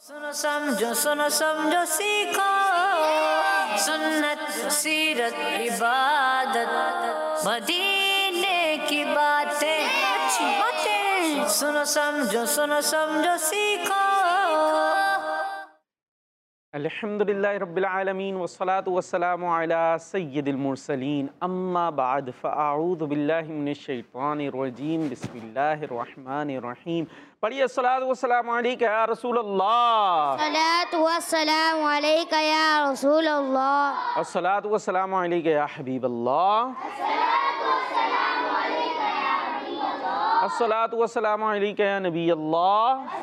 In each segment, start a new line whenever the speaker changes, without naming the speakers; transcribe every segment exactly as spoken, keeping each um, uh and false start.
सुनो समझो सुनो समझो सीखो सुन्नत सीरत इबादत मदीने की बातें अच्छी बातें सुनो समझो सुनो समझो सीखो।
अल्हम्दुलिल्लाहि रब्बिल आलमीन वस्सलातु वस्सलामु अला सय्यिदिल मुरसलीन अम्मा बाद फ़अऊज़ु बिल्लाहि मिनश शैतानिर रजीम बिस्मिल्लाहिर रहमानिर रहीम। पढ़िए अस्सलातु वस्सलामु अलैका या रसूल अल्लाह।
सलातु वस्सलामु अलैका या रसूल अल्लाह।
अस्सलातु वस्सलामु अलैका या हबीब अल्लाह। अस्सलातु वस्सलामु अलैका या नबी अल्लाह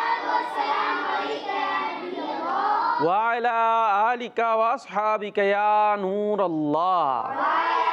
व अला आलिका व अस्हाबिका या नूर अल्लाह।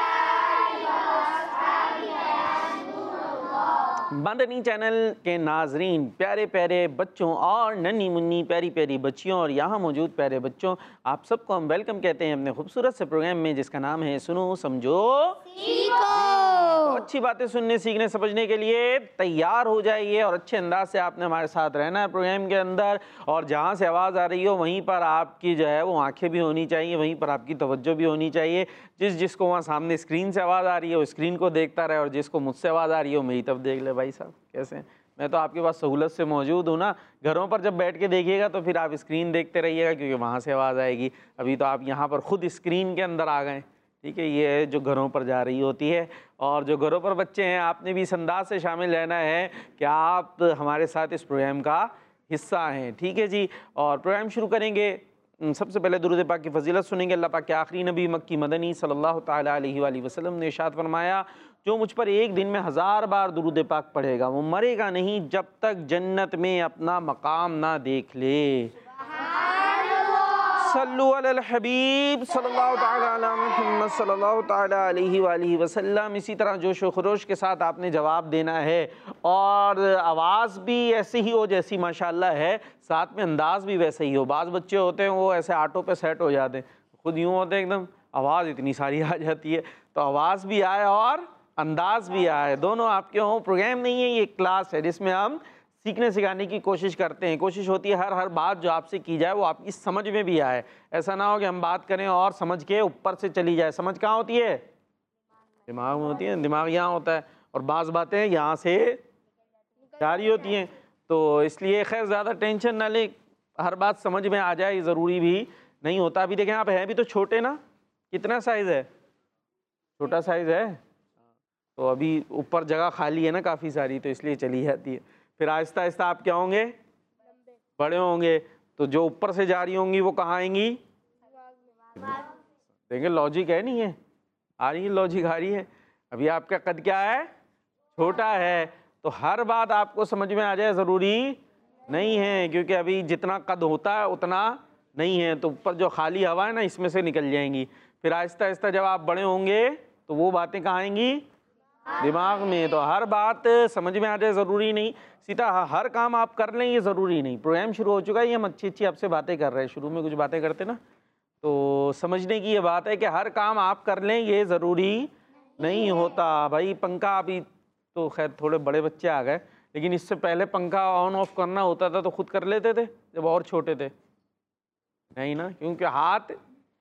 मदनी चैनल के नाजरीन, प्यारे प्यारे बच्चों और नन्ही मुन्नी प्यारी प्यारी बच्चियों और यहाँ मौजूद प्यारे बच्चों, आप सबको हम वेलकम कहते हैं अपने खूबसूरत से प्रोग्राम में जिसका नाम है सुनो समझो सीखो। तो अच्छी बातें सुनने सीखने समझने के लिए तैयार हो जाइए और अच्छे अंदाज से आपने हमारे साथ रहना है प्रोग्राम के अंदर। और जहाँ से आवाज़ आ रही हो वहीं पर आपकी जो है वो आंखें भी होनी चाहिए, वहीं पर आपकी तवज्जो भी होनी चाहिए। जिस जिसको वहाँ सामने स्क्रीन से आवाज़ आ रही है वो स्क्रीन को देखता रहे और जिसको मुझसे आवाज़ आ रही हो मेरी तरफ देख ले। भाई साहब कैसे हैं? मैं तो आपके पास सहूलत से मौजूद हूँ ना। घरों पर जब बैठ के देखिएगा तो फिर आप स्क्रीन देखते रहिएगा क्योंकि वहाँ से आवाज़ आएगी। अभी तो आप यहाँ पर ख़ुद स्क्रीन के अंदर आ गए, ठीक है। ये है जो घरों पर जा रही होती है। और जो घरों पर बच्चे हैं, आपने भी इस अंदाज से शामिल रहना है कि आप हमारे साथ इस प्रोग्राम का हिस्सा हैं, ठीक है जी। और प्रोग्राम शुरू करेंगे, सबसे पहले दुरूद पाक की फजीलत सुनेंगे। अल्लाह पाक के आखिरी नबी मक्की मदनी सल्लल्लाहु ताला अलैहि वसल्लम ने इरशाद फरमाया, जो मुझ पर एक दिन में हज़ार बार दुरूद पाक पढ़ेगा वो मरेगा नहीं जब तक जन्नत में अपना मकाम ना देख ले। सल्लु अलल हबीब सल्लल्लाहु ताला अला मुहम्मद सल्लल्लाहु ताला अलैहि वसल्लम। इसी तरह जोश व खरोश के साथ आपने जवाब देना है और आवाज़ भी ऐसी ही हो जैसी माशाल्लाह है, साथ में अंदाज़ भी वैसे ही हो। बाज़ बच्चे होते हैं वो ऐसे ऑटो पे सेट हो जाते हैं, खुद यूँ होते हैं एकदम, आवाज़ इतनी सारी आ जाती है। तो आवाज़ भी आए और अंदाज़ भी आए, दोनों आपके हों। प्रोग्राम नहीं है, ये क्लास है जिसमें हम सीखने सिखाने की कोशिश करते हैं। कोशिश होती है हर हर बात जो आपसे की जाए वो आपकी समझ में भी आए। ऐसा ना हो कि हम बात करें और समझ के ऊपर से चली जाए। समझ कहाँ होती है? दिमाग में होती है। दिमाग यहाँ होता है और बाज़ बातें यहाँ से जारी होती हैं। तो इसलिए खैर ज़्यादा टेंशन ना ले, हर बात समझ में आ जाए ज़रूरी भी नहीं होता। अभी देखें आप हैं भी तो छोटे ना, कितना साइज़ है? छोटा साइज़ है। तो अभी ऊपर जगह खाली है ना काफ़ी सारी, तो इसलिए चली जाती है। फिर आहिस्ता आहिस्ता आप क्या होंगे? बड़े होंगे। तो जो ऊपर से जा रही होंगी वो कहाँ आएंगी? देखें लॉजिक है नहीं है, आ रही है लॉजिक, आ रही है। अभी आपका कद क्या है? छोटा है। तो हर बात आपको समझ में आ जाए ज़रूरी नहीं है, क्योंकि अभी जितना कद होता है उतना नहीं है। तो ऊपर जो खाली हवा है ना इसमें से निकल जाएंगी। फिर आहिस्ता आहिस्ता जब आप बड़े होंगे तो वो बातें कहाँ आएंगी? दिमाग में। तो हर बात समझ में आ जाए ज़रूरी नहीं, सीधा हर काम आप कर लें ये ज़रूरी नहीं। प्रोग्राम शुरू हो चुका है, ये हम अच्छी अच्छी आपसे बातें कर रहे हैं। शुरू में कुछ बातें करते ना, तो समझने की ये बात है कि हर काम आप कर लें ये ज़रूरी नहीं होता। भाई पंखा, अभी तो खैर थोड़े बड़े बच्चे आ गए, लेकिन इससे पहले पंखा ऑन ऑफ करना होता था तो खुद कर लेते थे जब और छोटे थे, नहीं ना? क्योंकि हाथ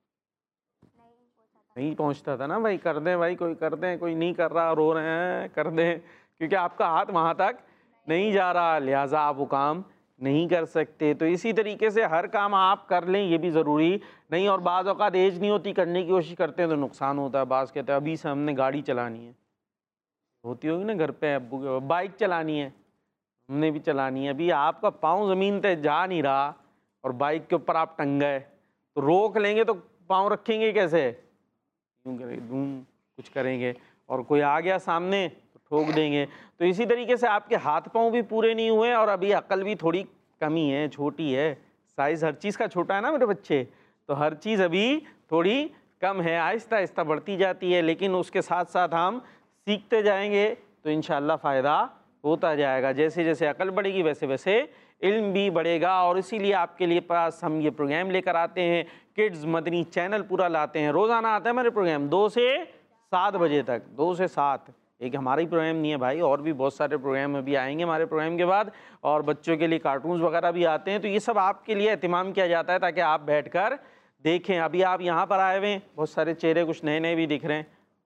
नहीं पहुंचता था ना। भाई कर दें, भाई कोई कर दें, कोई नहीं कर रहा, रो रहे हैं, कर दें, क्योंकि आपका हाथ वहाँ तक नहीं जा रहा, लिहाजा आप वो काम नहीं कर सकते। तो इसी तरीके से हर काम आप कर लें ये भी ज़रूरी नहीं। और बाज़ औक़ात एज नहीं होती, करने की कोशिश करते हैं तो नुकसान होता है। बाज़ कहते हैं अभी से हमने गाड़ी चलानी है, होती होगी ना घर पे अब्बू के, बाइक चलानी है, हमने भी चलानी है। अभी आपका पाँव ज़मीन पे जा नहीं रहा और बाइक के ऊपर आप टंग गए, तो रोक लेंगे तो पाँव रखेंगे कैसे? यूँ करेंगे, धूम कुछ करेंगे, और कोई आ गया सामने तो ठोक देंगे। तो इसी तरीके से आपके हाथ पाँव भी पूरे नहीं हुए और अभी अक्ल भी थोड़ी कमी है, छोटी है। साइज़ हर चीज़ का छोटा है ना मेरे बच्चे, तो हर चीज़ अभी थोड़ी कम है, आहिस्ता आहिस्ता बढ़ती जाती है। लेकिन उसके साथ साथ हम सीखते जाएंगे तो इंशाअल्लाह फ़ायदा होता जाएगा। जैसे जैसे अकल बढ़ेगी वैसे वैसे इल्म भी बढ़ेगा। और इसीलिए आपके लिए पास हम ये प्रोग्राम लेकर आते हैं, किड्स मदनी चैनल पूरा लाते हैं। रोज़ाना आता है मेरे प्रोग्राम दो से सात बजे तक, दो से सात, एक हमारा ही प्रोग्राम नहीं है भाई, और भी बहुत सारे प्रोग्राम अभी आएंगे हमारे प्रोग्राम के बाद, और बच्चों के लिए कार्टून्स वगैरह भी आते हैं। तो ये सब आपके लिए एहतमाम किया जाता है ताकि आप बैठकर देखें। अभी आप यहाँ पर आए हुए हैं, बहुत सारे चेहरे कुछ नए नए भी दिख रहे हैं।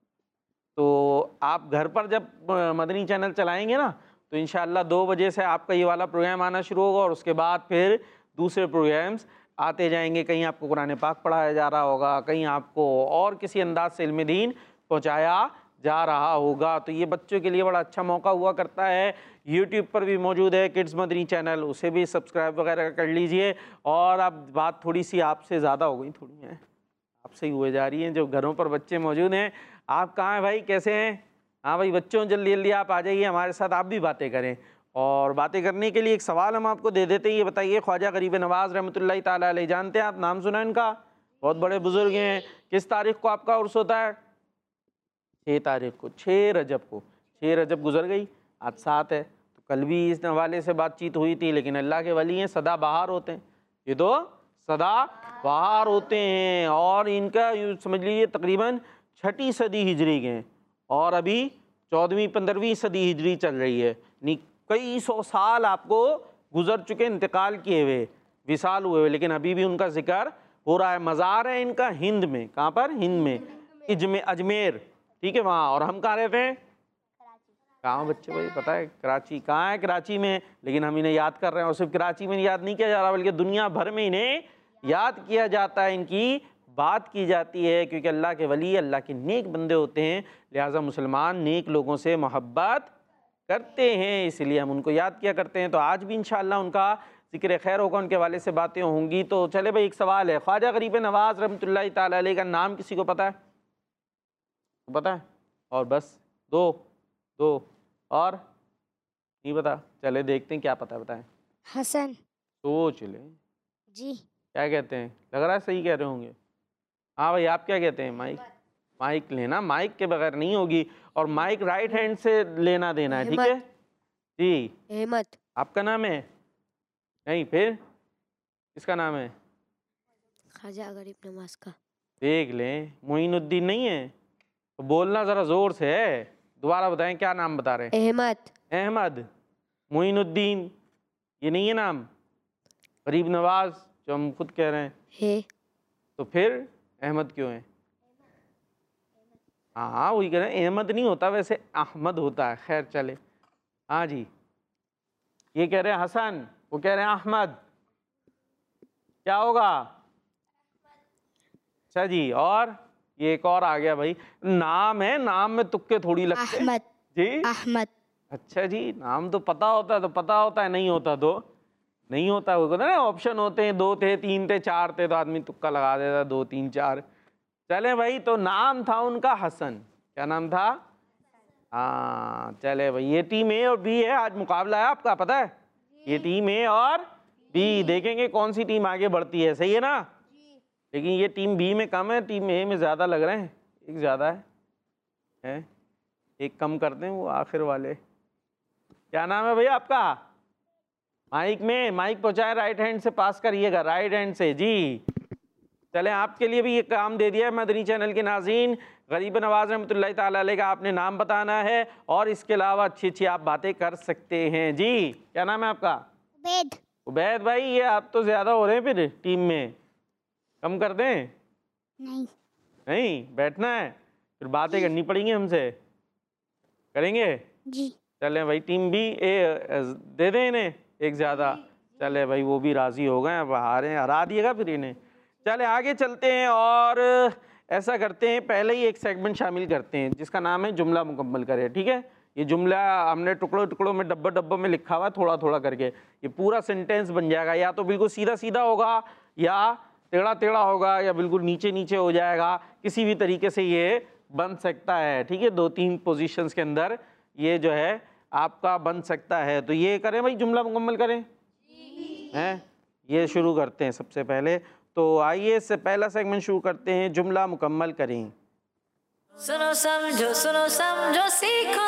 तो आप घर पर जब मदनी चैनल चलाएंगे ना, तो इंशाअल्लाह दो बजे से आपका ये वाला प्रोग्राम आना शुरू होगा, और उसके बाद फिर दूसरे प्रोग्राम्स आते जाएंगे। कहीं आपको कुरान पाक पढ़ाया जा रहा होगा, कहीं आपको और किसी अंदाज से इल्म दीन पहुँचाया जा रहा होगा। तो ये बच्चों के लिए बड़ा अच्छा मौका हुआ करता है। यूट्यूब पर भी मौजूद है किड्स मदनी चैनल, उसे भी सब्सक्राइब वगैरह कर लीजिए। और अब बात थोड़ी सी आपसे ज़्यादा हो गई, थोड़ी है आपसे ही हुए जा रही हैं। जो घरों पर बच्चे मौजूद हैं, आप कहाँ हैं भाई, कैसे हैं? हाँ भाई बच्चों, जल्दी जल्दी आप आ जाइए हमारे साथ, आप भी बातें करें। और बातें करने के लिए एक सवाल हम आपको दे देते हैं। ये बताइए, ख्वाजा गरीब नवाज़ रहमतुल्लाहि ताला अलैह जानते हैं आप? नाम सुना इनका? बहुत बड़े बुजुर्ग हैं। किस तारीख को आपका उर्स होता है? छः तारीख को, छः रजब को। छः रजब गुजर गई, आज सात है। तो कल भी इस हवाले से बातचीत हुई थी। लेकिन अल्लाह के वली हैं, सदा बहार होते हैं, ये तो सदा बहार होते हैं। और इनका यूँ समझ लीजिए तकरीबन छठी सदी हिजरी के हैं, और अभी चौदहवीं पंद्रहवीं सदी हिजरी चल रही है। नहीं, कई सौ साल आपको गुजर चुके, इंतकाल किए हुए, विसाल हुए हुए, लेकिन अभी भी उनका जिक्र हो रहा है। मज़ार है इनका हिंद में। कहाँ पर? हिंद में, इजमे अजमेर, ठीक है वहाँ। और हम कहाँ रहते हैं? कहाँ बच्चे भाई पता है? कराची। कहाँ है? कराची में। लेकिन हम इन्हें याद कर रहे हैं, और सिर्फ कराची में याद नहीं किया जा रहा, बल्कि दुनिया भर में इन्हें याद किया जाता है, इनकी बात की जाती है। क्योंकि अल्लाह के वली अल्लाह के नेक बंदे होते हैं, लिहाजा मुसलमान नेक लोगों से मोहब्बत करते हैं, इसलिए हम उनको याद किया करते हैं। तो आज भी इंशाअल्लाह उनका ज़िक्र खैर होगा, उनके वाले से बातें होंगी। तो चले भाई, एक सवाल है, ख्वाजा गरीब नवाज़ रहमतुल्लाहि ताला अलैह का नाम किसी को पता है? पता है? और बस दो दो और नहीं पता? चले देखते हैं क्या पता है, बताएं।
हसन।
सोच ले
जी।
क्या कहते हैं? लग रहा है सही कह रहे होंगे। हाँ भाई, आप क्या कहते हैं? माइक माइक लेना, माइक के बगैर नहीं होगी, और माइक राइट हैंड से लेना देना है, ठीक है जी।
अहमद।
आपका नाम है? नहीं, फिर किसका नाम है?
ख्वाजा गरीब नवाज का।
देख लें, मोइनुद्दीन नहीं है? तो बोलना ज़रा ज़ोर से है। दोबारा बताएं, क्या नाम बता रहे हैं?
अहमद।
अहमद, मोइनुद्दीन, ये नहीं है नाम? गरीब नवाज जो हम खुद कह रहे हैं
है।
तो फिर अहमद क्यों है? हाँ हाँ वही कह रहे हैं, अहमद नहीं होता, वैसे अहमद होता है। खैर चले, हाँ जी। ये कह रहे हैं हसन, वो कह रहे हैं अहमद, क्या होगा? अच्छा जी। और ये एक और आ गया भाई, नाम है, नाम में तुक्के थोड़ी लगते हैं
अहमद
जी।
अहमद।
अच्छा जी, नाम तो पता होता है तो पता होता है, नहीं होता तो नहीं होता। वो कहते हैं ना, ऑप्शन होते हैं, दो थे, तीन थे, चार थे, तो आदमी तुक्का लगा देता, दो तीन चार। चले भाई, तो नाम था उनका हसन। क्या नाम था? हाँ चले भाई, ये टीम ए और बी है, आज मुकाबला है आपका, पता है? ये टीम ए और बी, देखेंगे कौन सी टीम आगे बढ़ती है, सही है ना? लेकिन ये टीम बी में कम है, टीम ए में ज़्यादा लग रहे हैं। एक ज़्यादा है, है एक कम कर दें, वो आखिर वाले। क्या नाम है भैया आपका? माइक में, माइक पहुँचाए, राइट हैंड से पास करिएगा, राइट हैंड से जी। चले, आपके लिए भी ये काम दे दिया है मदनी चैनल के नाज़रीन। गरीब नवाज़ रहमतुल्लाहि ताला अलैह का आपने नाम बताना है, और इसके अलावा अच्छी अच्छी आप बातें कर सकते हैं जी। क्या नाम है आपका?
उबैद।
उबैद भाई, ये आप तो ज़्यादा हो रहे हैं, फिर टीम में कम कर दें?
नहीं
नहीं, बैठना है, फिर बातें करनी पड़ेंगी हमसे, करेंगे
जी।
चले भाई, टीम बी ए दे दें इन्हें एक ज़्यादा। चले भाई, वो भी राज़ी हो गए, अब हारे हरा दिएगा फिर इन्हें। चले आगे चलते हैं, और ऐसा करते हैं, पहले ही एक सेगमेंट शामिल करते हैं जिसका नाम है जुमला मुकम्मल करें, ठीक है? ये जुमला हमने टुकड़ों टुकड़ों में, डब्बा डब्बों में लिखा हुआ है, थोड़ा थोड़ा करके। ये पूरा सेंटेंस बन जाएगा, या तो बिल्कुल सीधा सीधा होगा, या टेढ़ा टेढ़ा होगा, या बिल्कुल नीचे नीचे हो जाएगा, किसी भी तरीके से ये बन सकता है, ठीक है? दो तीन पोजीशंस के अंदर ये जो है आपका बन सकता है। तो ये करें भाई, जुमला मुकम्मल करें हैं? ये शुरू करते हैं सबसे पहले। तो आइए, इससे पहला सेगमेंट शुरू करते हैं, जुमला मुकम्मल करें।
सुनो समझो सुनो समझो सीखो,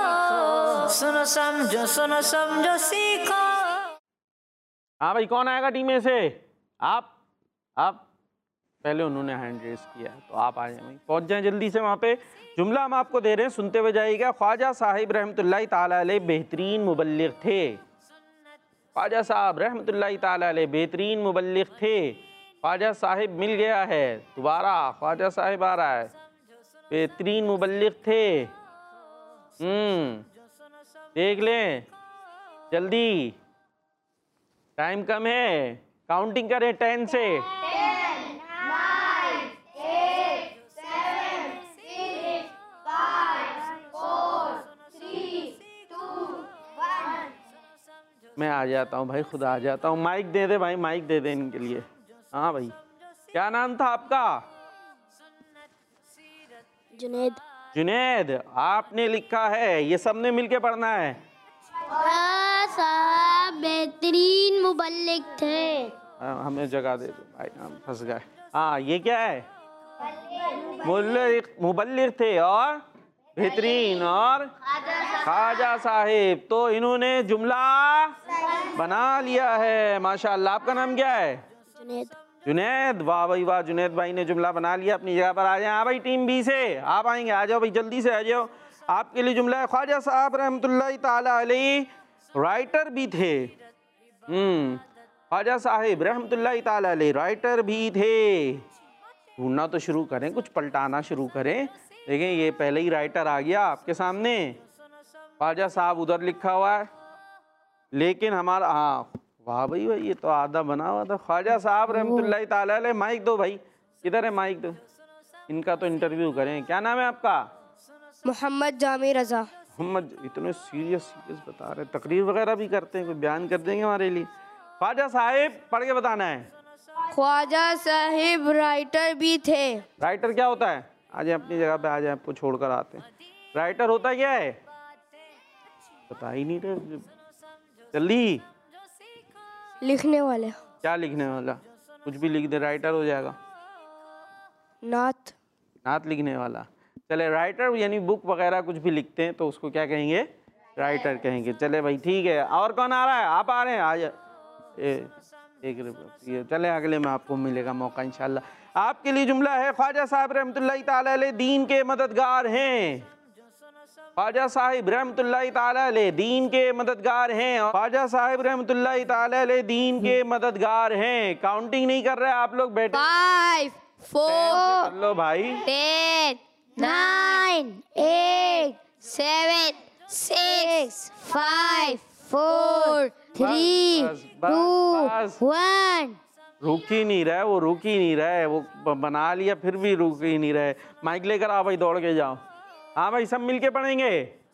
सुनो समझो सुनो समझो सीखो।
हाँ भाई, कौन आएगा टीम में से? आप आप पहले उन्होंने हैंड रेस किया, तो आप आ जाए, पहुंच जाएं जल्दी से वहाँ पे। जुमला हम आपको दे रहे हैं, सुनते हुए जाइएगा। ख्वाजा साहिब रहमतुल्लाहि ताला अलैह बेहतरीन मुबल्लिग थे। ख्वाजा साहब रहमतुल्लाहि ताला अलैह बेहतरीन मुबल्लिग थे। ख्वाजा साहिब मिल गया है, दोबारा ख्वाजा साहिब आ रहा है, बेहतरीन मुबल्लिग थे। हम्म देख लें जल्दी, टाइम कम है, काउंटिंग करें टेन से। मैं आ जाता हूँ भाई, खुद आ जाता हूँ। माइक दे दे भाई, माइक दे दे इनके लिए। हाँ भाई, क्या नाम था आपका?
जुनैद।
जुनैद, आपने लिखा है, ये सबने मिलके पढ़ना है।
साहब बेहतरीन मुबल्लिग थे।
हाँ, हमें जगह दे दो भाई, हम फंस गए। हाँ, ये क्या है? मुबल्लिग, मुबल्लिग थे और बेहतरीन और ख्वाजा साहिब। तो इन्होंने जुमला बना लिया है, माशाअल्लाह। आपका नाम क्या है?
जुनैद।
जुनैद, वाह भाई वाह, जुनैद भाई ने जुमला बना लिया। अपनी जगह पर आ जाए। हाँ भाई, टीम बी से आप आएंगे, आ जाओ भाई, जल्दी से आ जाओ। आपके लिए जुमला है, ख्वाजा साहब रहमतुल्लाहि ताला अलैह राइटर भी थे। हम्म ख्वाजा साहिब रहमतुल्लाहि ताला अलैह राइटर भी थे। ढूंढना तो शुरू करें, कुछ पलटाना शुरू करें। देखें, ये पहले ही राइटर आ गया आपके सामने। ख्वाजा साहब उधर लिखा हुआ है, लेकिन हमारा, हाँ वाह भाई भाई, ये तो आधा बना हुआ था। ख्वाजा साहब रहमतुल्लाहि ताला अलैह। माइक दो भाई, किधर है माइक दो, इनका तो इंटरव्यू करें। क्या नाम है आपका?
मोहम्मद जामी रजा।
मोहम्मद, इतने सीरियस सीरियस बता रहे, तकरीर वगैरह भी करते हैं, कोई बयान कर देंगे हमारे लिए? ख्वाजा साहिब पढ़ के बताना है।
ख्वाजा साहिब राइटर भी थे।
राइटर क्या होता है? आ जाए अपनी जगह पे, आ जाए, आपको छोड़कर आते हैं। राइटर होता क्या है? बता ही नहीं रहे जल्दी।
लिखने वाले।
क्या लिखने वाला? कुछ भी लिख दे, राइटर हो जाएगा।
नात।
नात लिखने वाला। चले, राइटर यानी बुक वगैरह कुछ भी लिखते हैं तो उसको क्या कहेंगे? राइटर कहेंगे। चले भाई, ठीक है। और कौन आ रहा है? आप आ रहे हैं, आ जा। एक रुपये, चले अगले में आपको मिलेगा मौका इंशाल्लाह। आपके लिए जुमला है, ख्वाजा साहब रहमतुल्लाहि ताला अलैह दीन के मददगार हैं। ख्वाजा साहिब रहमतुल्लाहि ताला अलैह दीन के मददगार हैं। ख्वाजा साहिब रहमतुल्लाहि ताला अलैह दीन के मददगार हैं। काउंटिंग नहीं कर रहे आप लोग, बैठे।
फाइव, फोर,
कर लो भाई।
Ten, nine, eight, seven, six, five, four, three,
बस, बस,
टू,
बस।
वन।
रुक ही नहीं रहा है वो, रुक ही नहीं रहा है वो, ब- बना लिया फिर भी रुक ही नहीं रहे। माइक लेकर आओ भाई, दौड़ के जाओ। हाँ भाई, सब मिलके पढ़ेंगे।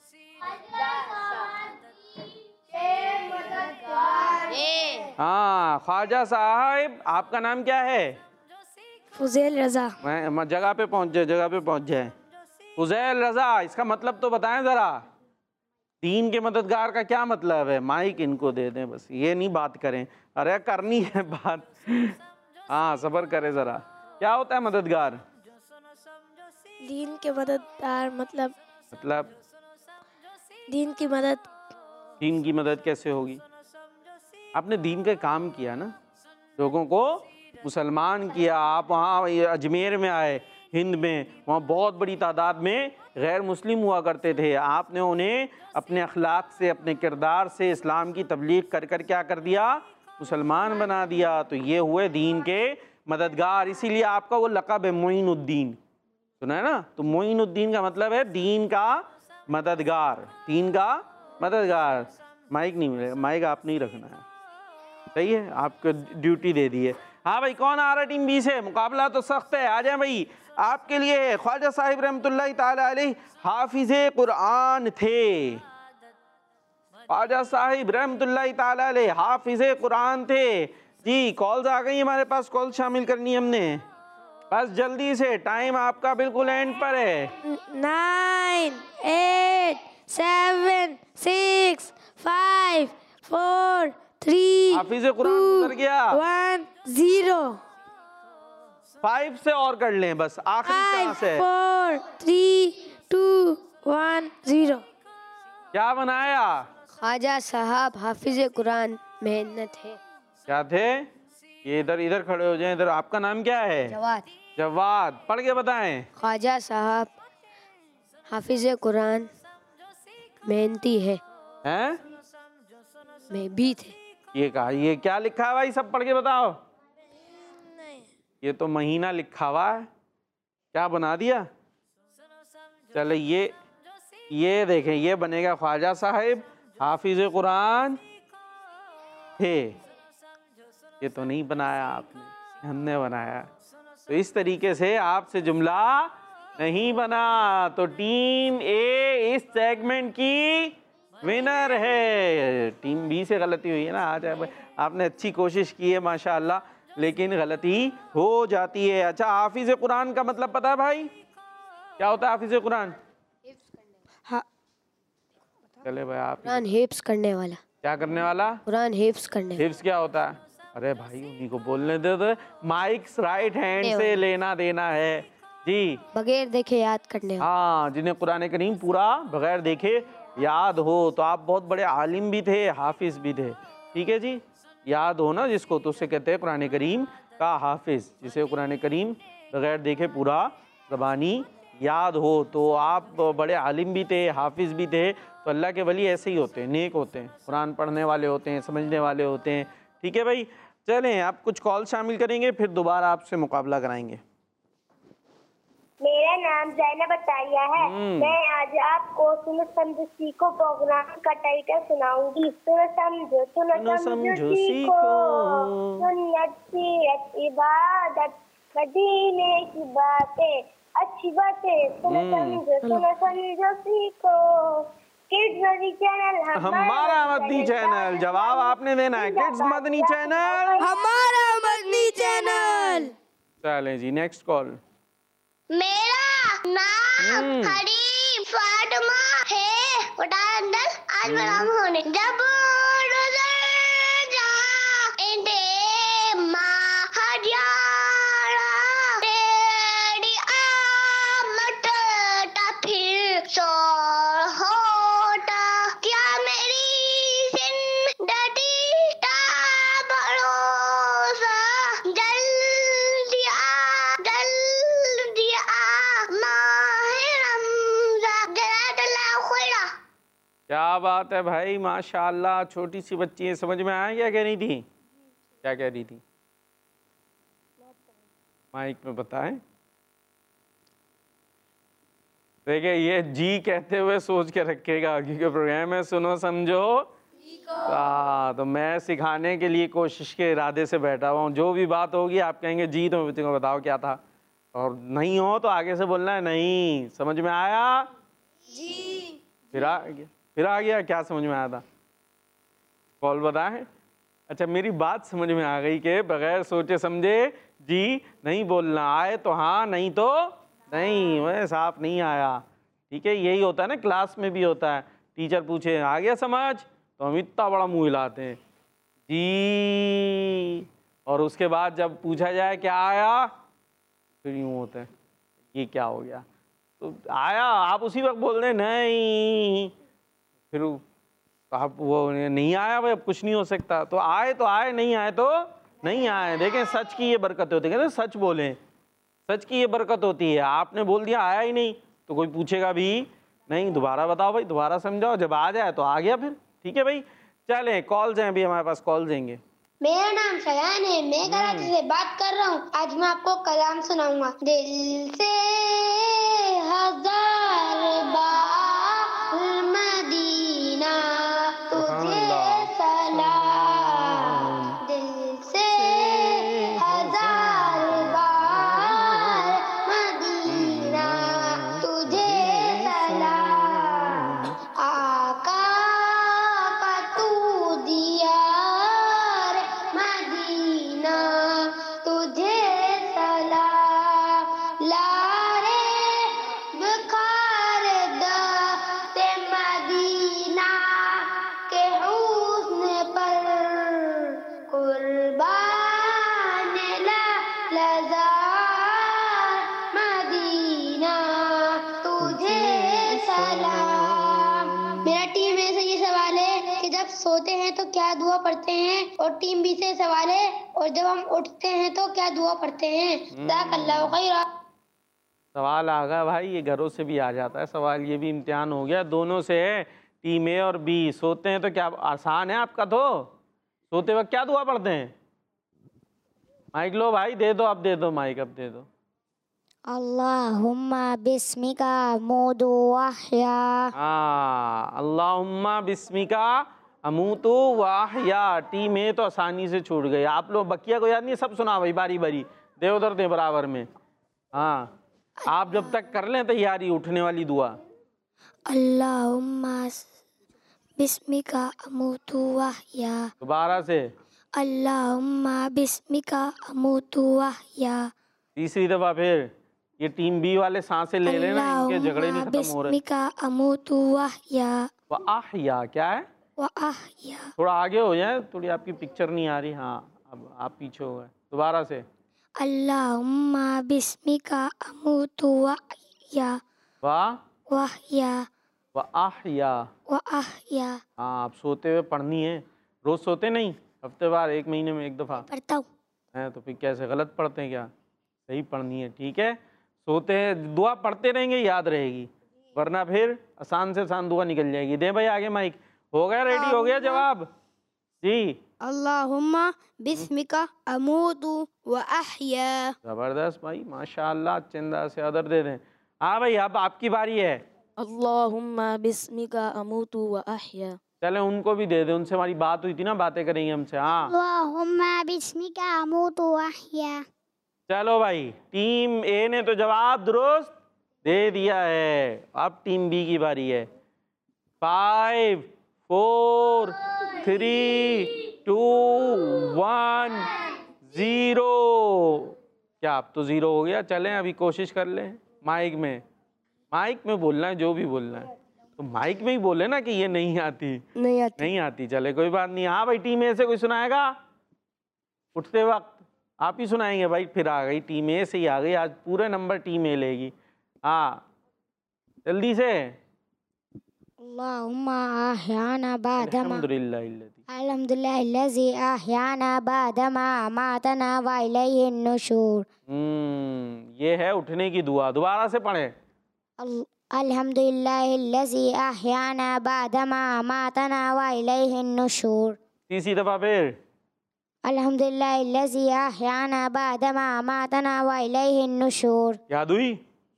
हाँ, ख्वाजा साहिब, आपका नाम क्या है?
फुजैल रजा।
मैं मैं जगह पे पहुंच जाए, जगह पे पहुंच जाए। फुजैल रजा, इसका मतलब तो बताएं जरा। दीन के मददगार का क्या मतलब है? माइक इनको दे दें बस, ये नहीं बात करें। अरे करनी है बात। हाँ, सब्र करें जरा। क्या होता है मददगार?
दीन के मददगार मतलब
मतलब
दीन की मदद।
दीन की मदद कैसे होगी? आपने दीन का काम किया ना, लोगों को मुसलमान किया। आप वहाँ अजमेर में आए, हिंद में, वहाँ बहुत बड़ी तादाद में गैर मुस्लिम हुआ करते थे। आपने उन्हें अपने अखलाक से, अपने किरदार से इस्लाम की तबलीग कर कर क्या कर दिया? मुसलमान बना दिया। तो ये हुए दीन के मददगार। इसीलिए आपका वो लक़ब है मोइनुद्दीन, सुना है ना? तो मोइनुद्दीन का मतलब है दीन का मददगार, दीन का मददगार। माइक नहीं मिलेगा, माइक आपने ही रखना है, सही है? आपको ड्यूटी दे दी है। हाँ भाई, कौन आ रहा है टीम बी से? मुकाबला तो सख्त है, आ जाए भाई। आपके लिए ख्वाजा साहिब रहमतुल्लाहि ताला अलैह हाफिज़े कुरान थे। ख्वाजा साहिब रहमतुल्लाहि ताला अलैह हाफिज़े कुरान थे। जी, कॉल्स आ गई हमारे पास, कॉल शामिल करनी है हमने। बस जल्दी से, टाइम आपका बिल्कुल एंड पर है।
Nine, eight, seven, six, five, four, three,
हाफिज़े कुरान उतर गया।
One, zero.
फाइव से और कर लें बस, आखिरी चांस है।
Four, three, two, one, zero.
क्या बनाया?
ख्वाजा साहब हाफिज कुरान मेहनत है।
क्या थे? ये इधर इधर खड़े हो जाएं। इधर आपका नाम क्या है?
जवाद।
जवाद। पढ़ के बताएं।
ख्वाजा साहब हाफिज कुरान मेहनती है।
हैं?
में भी थे।
ये कहा, ये क्या लिखा है भाई? सब पढ़ के बताओ। ये तो महीना लिखा हुआ है, क्या बना दिया? चले ये ये देखें, ये बनेगा ख्वाजा साहिब हाफिज कुरान थे। ये तो नहीं बनाया आपने, हमने बनाया। तो इस तरीके से आपसे जुमला नहीं बना। तो टीम ए इस सेगमेंट की विनर है। टीम बी से गलती हुई है ना आज। आपने अच्छी कोशिश की है माशाअल्लाह, लेकिन गलती हो जाती है। अच्छा, हाफिज कुरान का मतलब पता है भाई? क्या होता है हाफिज कुरान?
हाँ।
चले भाई आप।
कुरान हिफ्स करने वाला।
क्या करने वाला?
कुरान हिफ्स करने।
हिफ्स क्या होता है? अरे भाई उन्हीं को बोलने दे दो। माइक्स राइट हैंड से लेना देना है जी।
बगैर देखे याद करने।
हाँ, जिन्हें कुरान करीम पूरा बगैर देखे याद हो। तो आप बहुत बड़े आलिम भी थे, हाफिज भी थे। ठीक है जी, याद हो ना जिसको, तो उससे कहते हैं कुरान करीम का हाफिज। जिसे कुरान करीम बगैर देखे पूरा ज़बानी याद हो। तो आप बड़े आलिम भी थे, हाफिज भी थे। तो अल्लाह के वली ऐसे ही होते हैं, नेक होते हैं, कुरान पढ़ने वाले होते हैं, समझने वाले होते हैं। ठीक है भाई, चलें आप कुछ कॉल शामिल करेंगे, फिर दोबारा आपसे मुकाबला कराएंगे।
मेरा नाम जैनब अतारिया है। मैं आज आपको सुनो समझो सीखो प्रोग्राम का टाइटल सुनाऊंगी। सुनो समझो सुनो समझो सीखो, सुन्नत सीरत इबादत मदीने की बातें अच्छी बातें। सुनो समझो सुनो समझो सीखो। किड्स मदनी चैनल
हमारा मदनी चैनल। जवाब आपने देना है। किड्स मदनी चैनल
हमारा मदनी चैनल।
चलें जी, नेक्स्ट कॉल।
मेरा नाम हरीम फातिमा है। उड़ान आज बड़ा होने जब
क्या बात है भाई, माशाअल्लाह। छोटी सी बच्ची है, समझ में आया क्या कह रही थी? क्या कह रही थी? माइक में बताएं। देखिए, ये जी कहते हुए सोच के रखेगा, क्योंकि प्रोग्राम है सुनो समझो। हाँ, तो मैं सिखाने के लिए कोशिश के इरादे से बैठा हुआ हूँ। जो भी बात होगी आप कहेंगे जी, तो तुमको बताओ क्या था, और नहीं हो तो आगे से बोलना है नहीं। समझ में आया? जी। फिर आ गया फिर आ गया क्या समझ में आया था? कॉल बताएं। अच्छा, मेरी बात समझ में आ गई कि बगैर सोचे समझे जी नहीं बोलना। आए तो हाँ, नहीं तो नहीं। वह साफ नहीं आया। ठीक है, यही होता है ना, क्लास में भी होता है। टीचर पूछे आ गया समझ, तो हम इतना बड़ा मुंह हिलाते हैं जी, और उसके बाद जब पूछा जाए क्या आया, फिर यूँ होता है ये क्या हो गया। तो आया, आप उसी वक्त बोल रहे नहीं, फिर आप वो नहीं आया भाई, अब कुछ नहीं हो सकता। तो आए तो आए, नहीं आए तो नहीं आए। देखें, सच की ये बरकत होती है, सच बोलें, सच की ये बरकत होती है। आपने बोल दिया आया ही नहीं, तो कोई पूछेगा भी नहीं, दोबारा बताओ भाई, दोबारा समझाओ। जब आ जाए तो आ गया फिर। ठीक है भाई, चलें कॉल्स हैं, अभी हमारे पास कॉल देंगे।
मेरा नाम शयान है, मैं कराची से बात कर रहा हूँ। आज मैं आपको कलाम सुनाऊंगा। दिल से हजार बार मदीना तुझे सलाम, दिल से हजार बार मदीना तुझे सलाम। आका का तू दिया मदीना तुझे सलाम, लारे बुखार दे मदीना के हुस्न पर कुर्बान ला लजार मदीना तुझे सलाम। मेरा टीम ए से ये सवाल है कि जब सोते हैं तो क्या दुआ पढ़ते हैं, और टीम बी से सवाल है
और जब हम उठते हैं तो क्या दुआ पढ़ते हैं? जज़ाकल्लाहु खैरा।
सवाल आ गया भाई, ये घरों से भी आ जाता है सवाल, ये भी इम्तिहान हो गया। दोनों से है, टीम ए और बी। सोते हैं तो क्या आसान है आपका? तो सोते वक्त क्या दुआ पढ़ते हैं? माइक लो भाई, दे दो, अब दे दो माइक, अब दे दो।
अल्लाहुम्मा बिस्मिका अमूतु व अहया।
हाँ, अल्लाहुम्मा बिस्मिका अमूतु व अहया। टीम ए तो आसानी से छूट गई। आप लोग बकिया को याद नहीं? सब सुना भाई, बारी बारी दे, उधर दे बराबर में। हाँ, आप जब तक कर लें तैयारी, उठने वाली दुआ।
अल्लाहुम्मा बिस्मिका अमूतु व अहया।
दोबारा से।
अल्लाहुम्मा बिस्मिका अमूतु व अहया।
तीसरी दफा फिर। ये टीम बी वाले सांसें ले लेना, इनके झगड़े नहीं खत्म हो रहे।
बिस्मिका अमूतु व अहया।
व अहया क्या है?
व अहया।
थोड़ा आगे हो जाए, थोड़ी आपकी पिक्चर नहीं आ रही। हाँ, अब आप पीछे हो गए। दोबारा से।
अल्लाहुम्मा बिस्मिका अमूतु व अहया।
वाह
व अहया।
व अहया।
व अहया।
हाँ, आप सोते हुए पढ़नी है। रोज सोते नहीं? हफ्ते बार, एक महीने में एक दफा
पढ़ता हूँ।
है तो फिर कैसे, गलत पढ़ते हैं क्या? सही पढ़नी है, ठीक है। सोते हैं, दुआ पढ़ते रहेंगे, याद रहेगी, वरना फिर आसान से आसान दुआ निकल जाएगी। दे भाई आगे माइक। हो गया, रेडी हो गया जवाब? जी।
अल्लाहुम्मा बिस्मिका अमूतु व अहया।
जबरदस्त भाई, माशाअल्लाह। चंदा से अदर दे दें। हाँ भाई, अब आपकी बारी है।
अल्लाहुम्मा बिस्मिका अमूतु व अहया।
चले उनको भी दे दे, उनसे हमारी बात हुई थी ना, बातें करेंगे हमसे। हाँ,
अल्लाहुम्मा बिस्मिका अमूतु व अहया।
चलो भाई, टीम ए ने तो जवाब दुरुस्त दे दिया है। अब टीम बी की बारी है। Five four three two one zero. क्या अब तो जीरो हो गया? चलें अभी कोशिश कर लें। माइक में, माइक में बोलना है, जो भी बोलना है तो माइक में ही बोले ना कि ये नहीं आती।
नहीं आती।
नहीं आती, चले कोई बात नहीं। हाँ भाई, टीम ए से कोई सुनाएगा? उठते वक्त आप ही सुनाएंगे भाई। फिर आ गई टीम ए से ही आ गई, आज पूरे नंबर टीम ए लेगी। हाँ, जल्दी से।
अल्लाहुम्मा अहयाना बादमा
अल्हम्दुलिल्लाह
अल्हम्दुलिल्लाहि अहयाना बादमा अमातना व इलैहिन नुशूर।
हम्म ये है उठने की दुआ। दोबारा से पढ़े।
अल्हम्दुलिल्लाहि अहयाना बादमा अमातना व इलैहिन नुशूर।
तीसरी दफा फिर।
अल्हम्दुलिल्लाहि अहयाना बादमा अमातना व इलैहिन नुशूर।
याद हुई?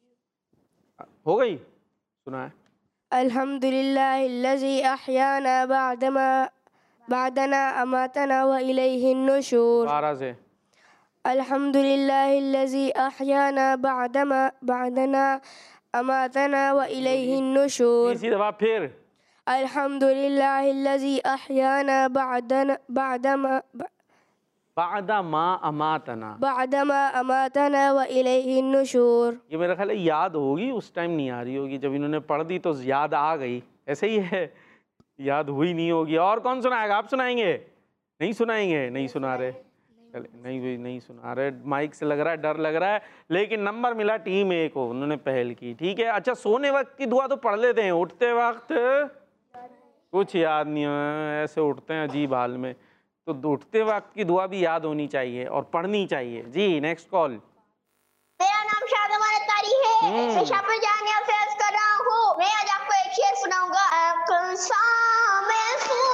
हो गई? सुना है।
अल्हम्दुलिल्लाहि अहयाना बादमा बादना अमातना व इलैहिन नुशूर।
दोबारा से।
अल्हम्दुलिल्लाहि अहयाना बादमा बादना अमातना व इलैहिन नुशूर।
तीसरी दफा फिर।
अल्हम्दुलिल्लाहि अहयाना बादना बादमा
बादा मा अमातना
बादमा अमातना व इलैहिन नुशूर।
ये मेरा ख्याल है याद होगी, उस टाइम नहीं आ रही होगी। जब इन्होंने पढ़ दी तो याद आ गई। ऐसे ही है, याद हुई नहीं होगी। और कौन सुनाएगा? आप सुनाएंगे? नहीं सुनाएंगे? नहीं सुना रहे? चले, नहीं भी नहीं सुना रहे। माइक से लग रहा है डर लग रहा है, लेकिन नंबर मिला टीम ए को, उन्होंने पहल की। ठीक है। अच्छा, सोने वक्त की दुआ तो पढ़ लेते हैं, उठते वक्त कुछ याद नहीं है, ऐसे उठते हैं अजीब हाल में। तो उठते वक्त की दुआ भी याद होनी चाहिए और पढ़नी चाहिए। जी, नेक्स्ट कॉल।
मेरा नाम शाद अमानत तारी है। मैं शाफिर जानिया से अर्ज कर रहा हूँ। मैं आज आपको एक शेर सुनाऊंगा। अक़सा में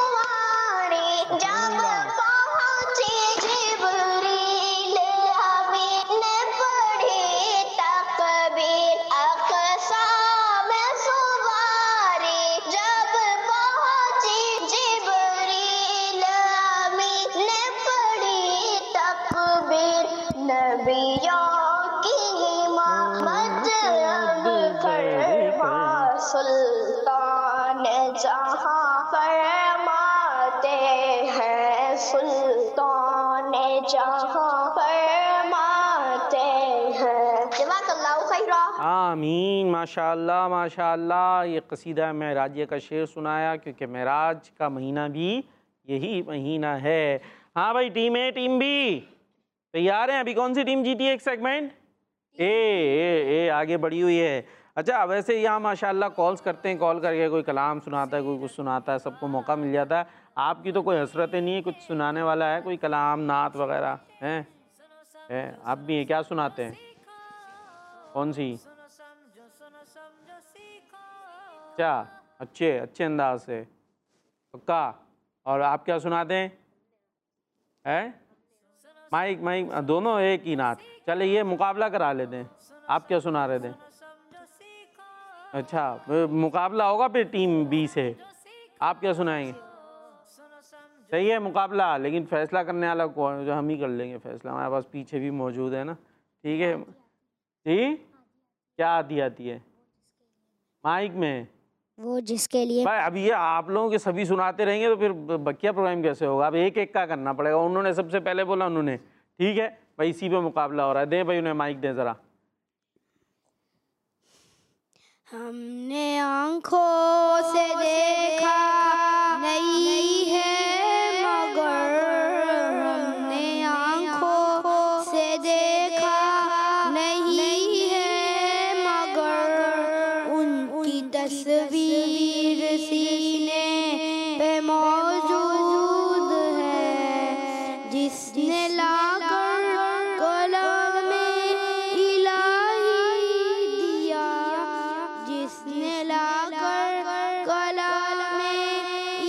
सुवारी जब पहुंची जिब्रील अमीन ने पढ़ी तकबीर। अक़सा में सुवारी जब पहुंची जिब्रील अमीन ने पढ़ी तकबीर। नबियों सुल्तान जहां फरमाते हैं, सुल्तान जहां फरमाते हैं। जज़ाकल्लाहु खैरा।
आमीन। माशाअल्लाह माशाअल्लाह। ये कसीदा महराजिया का शेर सुनाया, क्योंकि महराज का महीना भी यही महीना है। हाँ भाई, टीम ए टीम बी तैयार हैं? अभी कौन सी टीम जीती है एक सेगमेंट? ए ए ए आगे बढ़ी हुई है। अच्छा, वैसे यहाँ माशाल्लाह कॉल्स करते हैं, कॉल करके कोई कलाम सुनाता है, कोई कुछ सुनाता है, सबको मौका मिल जाता है। आपकी तो कोई हसरतें नहीं है, कुछ सुनाने वाला है, कोई कलाम नात वगैरह हैं? है आप भी हैं, क्या सुनाते हैं? कौन सी? क्या अच्छे अच्छे अंदाज से पक्का। और आप क्या सुनाते हैं? है माइक माइक दोनों एक ही नात। चले ये मुकाबला करा लेते हैं। आप क्या सुना रहे थे? अच्छा मुकाबला होगा फिर टीम बी से। आप क्या सुनाएंगे? सही है मुकाबला, लेकिन फैसला करने वाला कौन? जो हम ही कर लेंगे फैसला, हमारे पास पीछे भी मौजूद है ना। ठीक है ठीक। क्या आती आती है माइक में?
वो जिसके लिए
भाई अब ये आप लोगों के सभी सुनाते रहेंगे तो फिर बकिया प्रोग्राम कैसे होगा? अब एक एक का करना पड़ेगा। उन्होंने सबसे पहले बोला उन्होंने, ठीक है भाई इसी पे मुकाबला हो रहा है। दें भाई उन्हें माइक दें ज़रा।
हमने आँखों से देखा नहीं है मगर, हमने आँखों से देखा नहीं है मगर, उनकी तस्वीर सीने पे मौजूद है, जिसने लाकर कलम में इलाही दिया, जिसने लाकर कलम में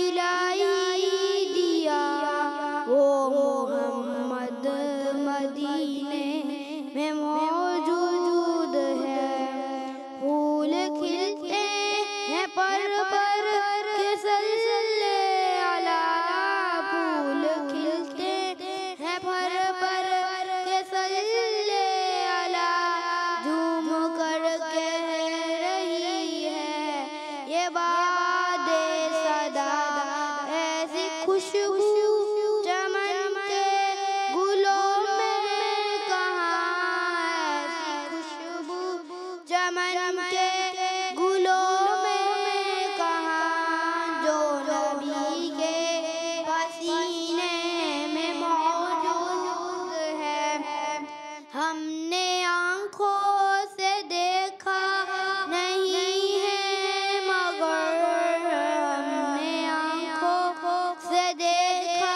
इलाही दिया, वो मोहम्मद मदीने में मौजूद है। फूल खिलते हैं पर पर के सल्ले अला, फूल खिलते हैं पर पर के सल्ले अला, झूम कर कह रही है ये बादे सदा, ऐसी खुशबू चमन के गुलों में कहाँ, ऐसी खुशबू चमन के गुलों में कहाँ, जो नबी के पसीने में मौजूद है। हमने आँखों से देखा नहीं है मगर, हमने आँखों से देखा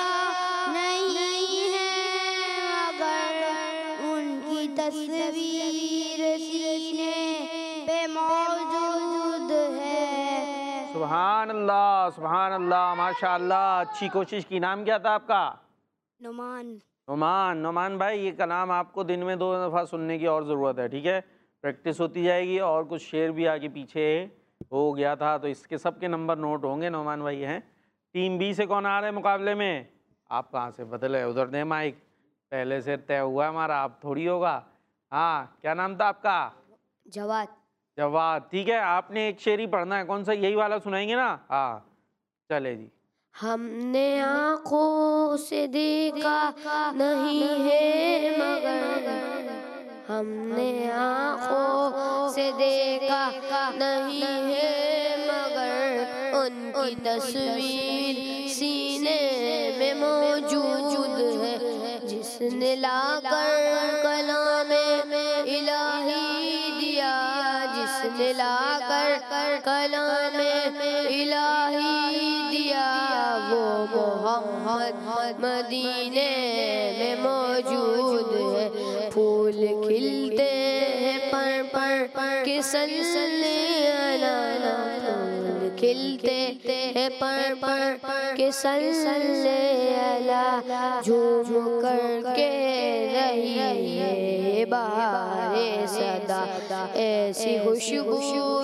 नहीं है मगर, उनकी तस्वीर सीने पे मौजूद है।
सुभान अल्लाह सुभान अल्लाह माशाअल्लाह, अच्छी कोशिश की। नाम क्या था आपका?
नुमान।
नोमान। नोमान भाई ये कलाम आपको दिन में दो दफ़ा सुनने की और ज़रूरत है, ठीक है? प्रैक्टिस होती जाएगी। और कुछ शेर भी आगे पीछे हो गया था तो इसके सब के नंबर नोट होंगे। नोमान भाई हैं। टीम बी से कौन आ रहे हैं मुकाबले में? आप कहाँ से बदले? उधर दें माइक, पहले से तय हुआ हमारा, आप थोड़ी होगा। हाँ क्या नाम था आपका?
जवाद।
जवाद। ठीक है आपने एक शेर ही पढ़ना है। कौन सा? यही वाला सुनाएंगे ना? हाँ चले जी।
हमने आँखों से देखा नहीं है मगर, हमने आँखों से देखा नहीं है मगर, उनकी तस्वीर सीने में मौजूद है, जिसने लाकर कलाम में इलाही दिया, जिसने लाकर कलाम में इलाही दिया, वो मोहम्मद मदीने में मौजूद है। फूल खिलते हैं पर पर के सल्ले अला, फूल खिलते हैं पर पर के सल्ले अला, झूम कर के रही है बारे सदा, ऐसी खुशबू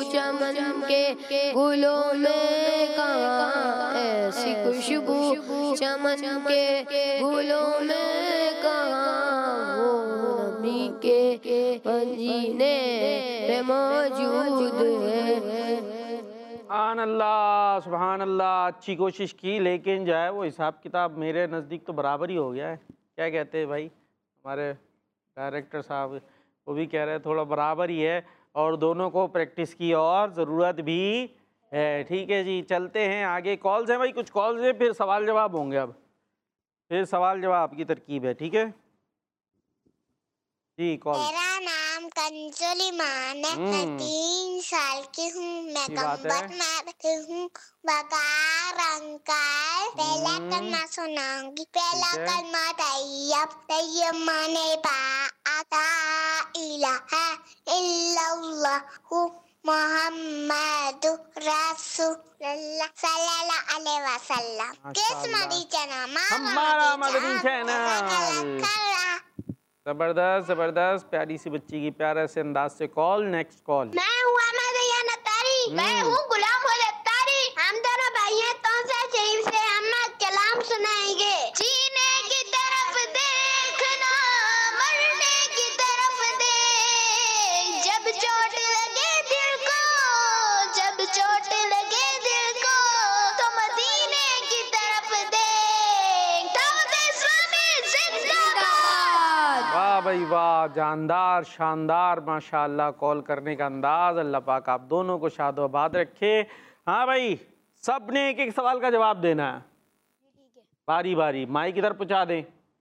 चमन के गुलों में कहाँ, ऐसी खुशबू चमन के गुलों में कहाँ, वो नबी के मदीने में मौजूद है।
सुभान अल्लाह सुभान अल्लाह, अच्छी कोशिश की, लेकिन जो है वो हिसाब किताब मेरे नज़दीक तो बराबर ही हो गया है। क्या कहते हैं भाई हमारे डायरेक्टर साहब? वो भी कह रहे हैं थोड़ा बराबर ही है, और दोनों को प्रैक्टिस की और ज़रूरत भी है। ठीक है जी चलते हैं आगे। कॉल्स हैं भाई, कुछ कॉल्स हैं, फिर सवाल जवाब होंगे। अब फिर सवाल जवाब की तरकीब है, ठीक है जी। कॉल।
मेरा नाम
कंजुल ईमान है। मैं
हम्म।
तीन साल की हूँ। मैं
अच्छी बात है।
गंबद मारती हूँ। बकार अंकल पहला
हम्म।
कलमा सुनाऊंगी। पहला
ठीक है।
कलमा तैयब तैयब माने पाता इलाहा इल्लल्लाहु मुहम्मदु रसूलुल्लाह सल्लल्लाहु अलैहि वसल्लम। किस
माशाअल्लाह।
मदी चैनल
हमारा मदनी चैनल। जबरदस्त जबरदस्त, प्यारी सी बच्ची की प्यारे से अंदाज से कॉल। Next call.
मैं हूँ अहमद अय्यान अत्तारी। मैं
हम्म।
हूँ गुलाम उल अत्तारी। हम दोनों भाई हैं। तौसा शरीफ से हम कलाम सुनाएंगे। जीने की तरफ देखना, मरने की तरफ देख। जब चोट लगे दिल को, जब चोट लगे दिल को, तो मदीने की तरफ देख। दाऊद इस्लामी जिंदाबाद।
वाह भाई वाह, जानदार शानदार माशाअल्लाह कॉल करने का अंदाज। अल्लाह पाक आप दोनों को शाद आबाद रखे। हाँ भाई, सब ने एक एक सवाल का जवाब देना है, बारी बारी। माइक इधर पहुंचा दें,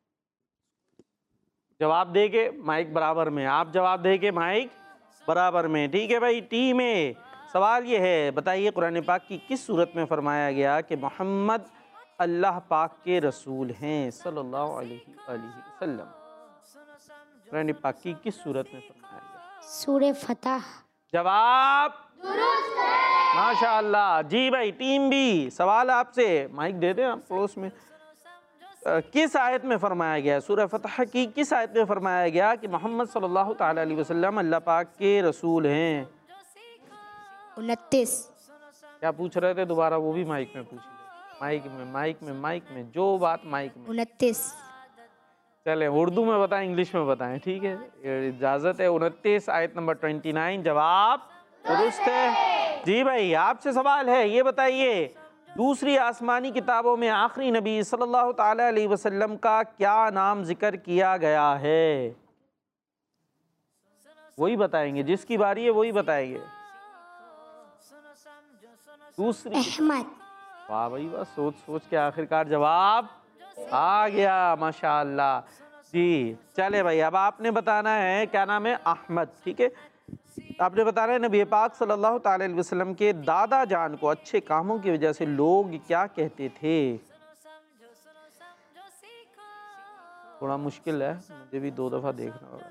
जवाब दे के माइक बराबर में, आप जवाब दे के माइक बराबर में। ठीक है भाई। टीम ए, सवाल ये है, बताइए कुरान पाक की किस सूरत में फरमाया गया कि मोहम्मद अल्लाह पाक के रसूल हैं सल्लल्लाहु अलैहि वसल्लम? कुरान पाक की किस सूरत में फरमाया गया?
सूरे फतह।
जवाब माशाअल्लाह। जी भाई टीम बी, सवाल आपसे, माइक दे दें आप पड़ोस में। अ, किस आयत में फरमाया गया, सूरह फतह की किस आयत में फरमाया गया कि मोहम्मद सल्लल्लाहु ताला अलैहि वसल्लम अल्लाह पाक के रसूल हैं?
उनतीस।
क्या पूछ रहे थे दोबारा, वो भी माइक में पूछ ले। माइक में माइक में माइक में जो बात माइक में।
उनतीस।
चले उर्दू में बताएं, इंग्लिश में बताएं, ठीक है, ये इजाज़त है। उनतीस आयत नंबर ट्वेंटी नाइन, जवाब दुरुस्त है। जी भाई आपसे सवाल है, ये बताइए दूसरी आसमानी किताबों में आखिरी नबी सल्लल्लाहु ताला अलैहि वसल्लम का क्या नाम जिक्र किया गया है? वही बताएंगे, जिसकी बारी है वही बताएंगे। दूसरी।
अहमद।
वाह भाई वाह, सोच सोच के आखिरकार जवाब आ गया माशाअल्लाह। जी चले भाई, अब आपने बताना है, क्या नाम है? अहमद। ठीक है, आपने बताना है नबी पाक सल्लल्लाहु ताला अलैहि वसल्लम के दादा जान को अच्छे कामों की वजह से लोग क्या कहते थे? थोड़ा मुश्किल है, मुझे भी दो दफा देखना होगा।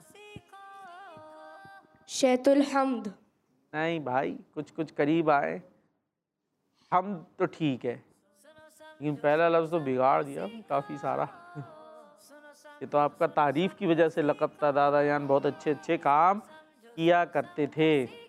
शैतुल हम्द।
नहीं भाई, कुछ कुछ करीब आए। हम तो ठीक है, लेकिन पहला लफ्ज़ तो बिगाड़ दिया काफ़ी सारा। ये तो आपका तारीफ की वजह से लक़ब था, दादा जान बहुत अच्छे अच्छे काम किया करते थे।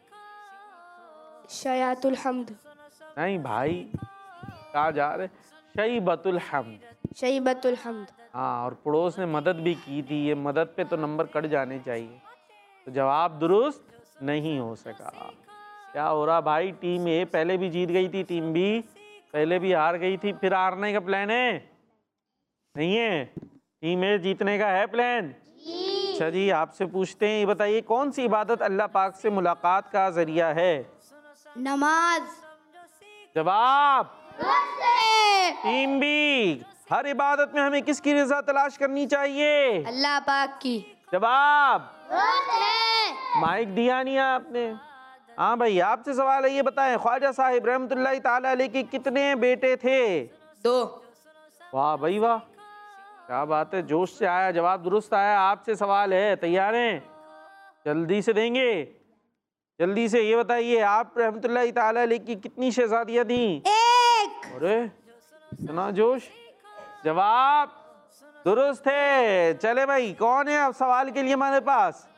शयातुल हम्द।
नहीं भाई, कहाँ जा रहे? शईबतुल हम्द।
शईबतुल हम्द।
हाँ, और पड़ोस ने मदद भी की थी, ये मदद पे तो नंबर कट जाने चाहिए, तो जवाब दुरुस्त नहीं हो सका। क्या हो रहा भाई? टीम ए पहले भी जीत गई थी, टीम बी पहले भी हार गई थी, फिर हारने का प्लान है? नहीं है? टीम ए जीतने का है प्लान? अच्छा जी, आपसे पूछते हैं, ये बताइए कौन सी इबादत अल्लाह पाक से मुलाकात का जरिया है?
नमाज।
जवाब टीम बी। हर इबादत में हमें किसकी रज़ा तलाश करनी चाहिए?
अल्लाह पाक की।
जवाब माइक दिया नहीं आपने। हाँ भाई आपसे सवाल है, ये बताएं ख्वाजा साहिब रहमतुल्लाहि ताला अलैह के कितने बेटे थे?
दो।
वाह भाई वाह, क्या बात है, जोश से आया, जवाब दुरुस्त आया। आपसे सवाल है, तैयार हैं? जल्दी से देंगे, जल्दी से। ये बताइए आप रहमतुल्लाहि ताला अलैह की कितनी शहजादियाँ थी?
एक।
अरे इतना जोश। जवाब दुरुस्त है। चले भाई, कौन है अब सवाल के लिए हमारे पास?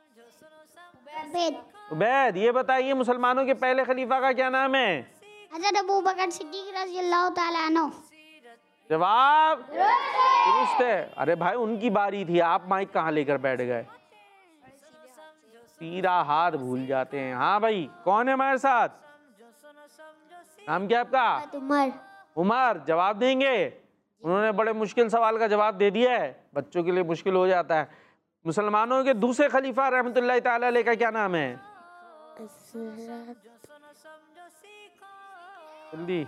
उबैद। ये बताइए मुसलमानों के पहले खलीफा का क्या नाम है?
हज़रत अबू बकर सिद्दीक रज़ियल्लाहु ताला अन्हु।
जवाब दुरुस्त है। अरे भाई उनकी बारी थी, आप माइक कहाँ लेकर बैठ गए? सीधा हाथ भूल जाते हैं। हाँ भाई, कौन है हमारे साथ? नाम क्या आपका?
उमर।
उमर। जवाब देंगे? उन्होंने बड़े मुश्किल सवाल का जवाब दे दिया है, बच्चों के लिए मुश्किल हो जाता है। मुसलमानों के दूसरे खलीफा रहमतुल्लाहि ताला अलैह का क्या नाम है? जल्दी।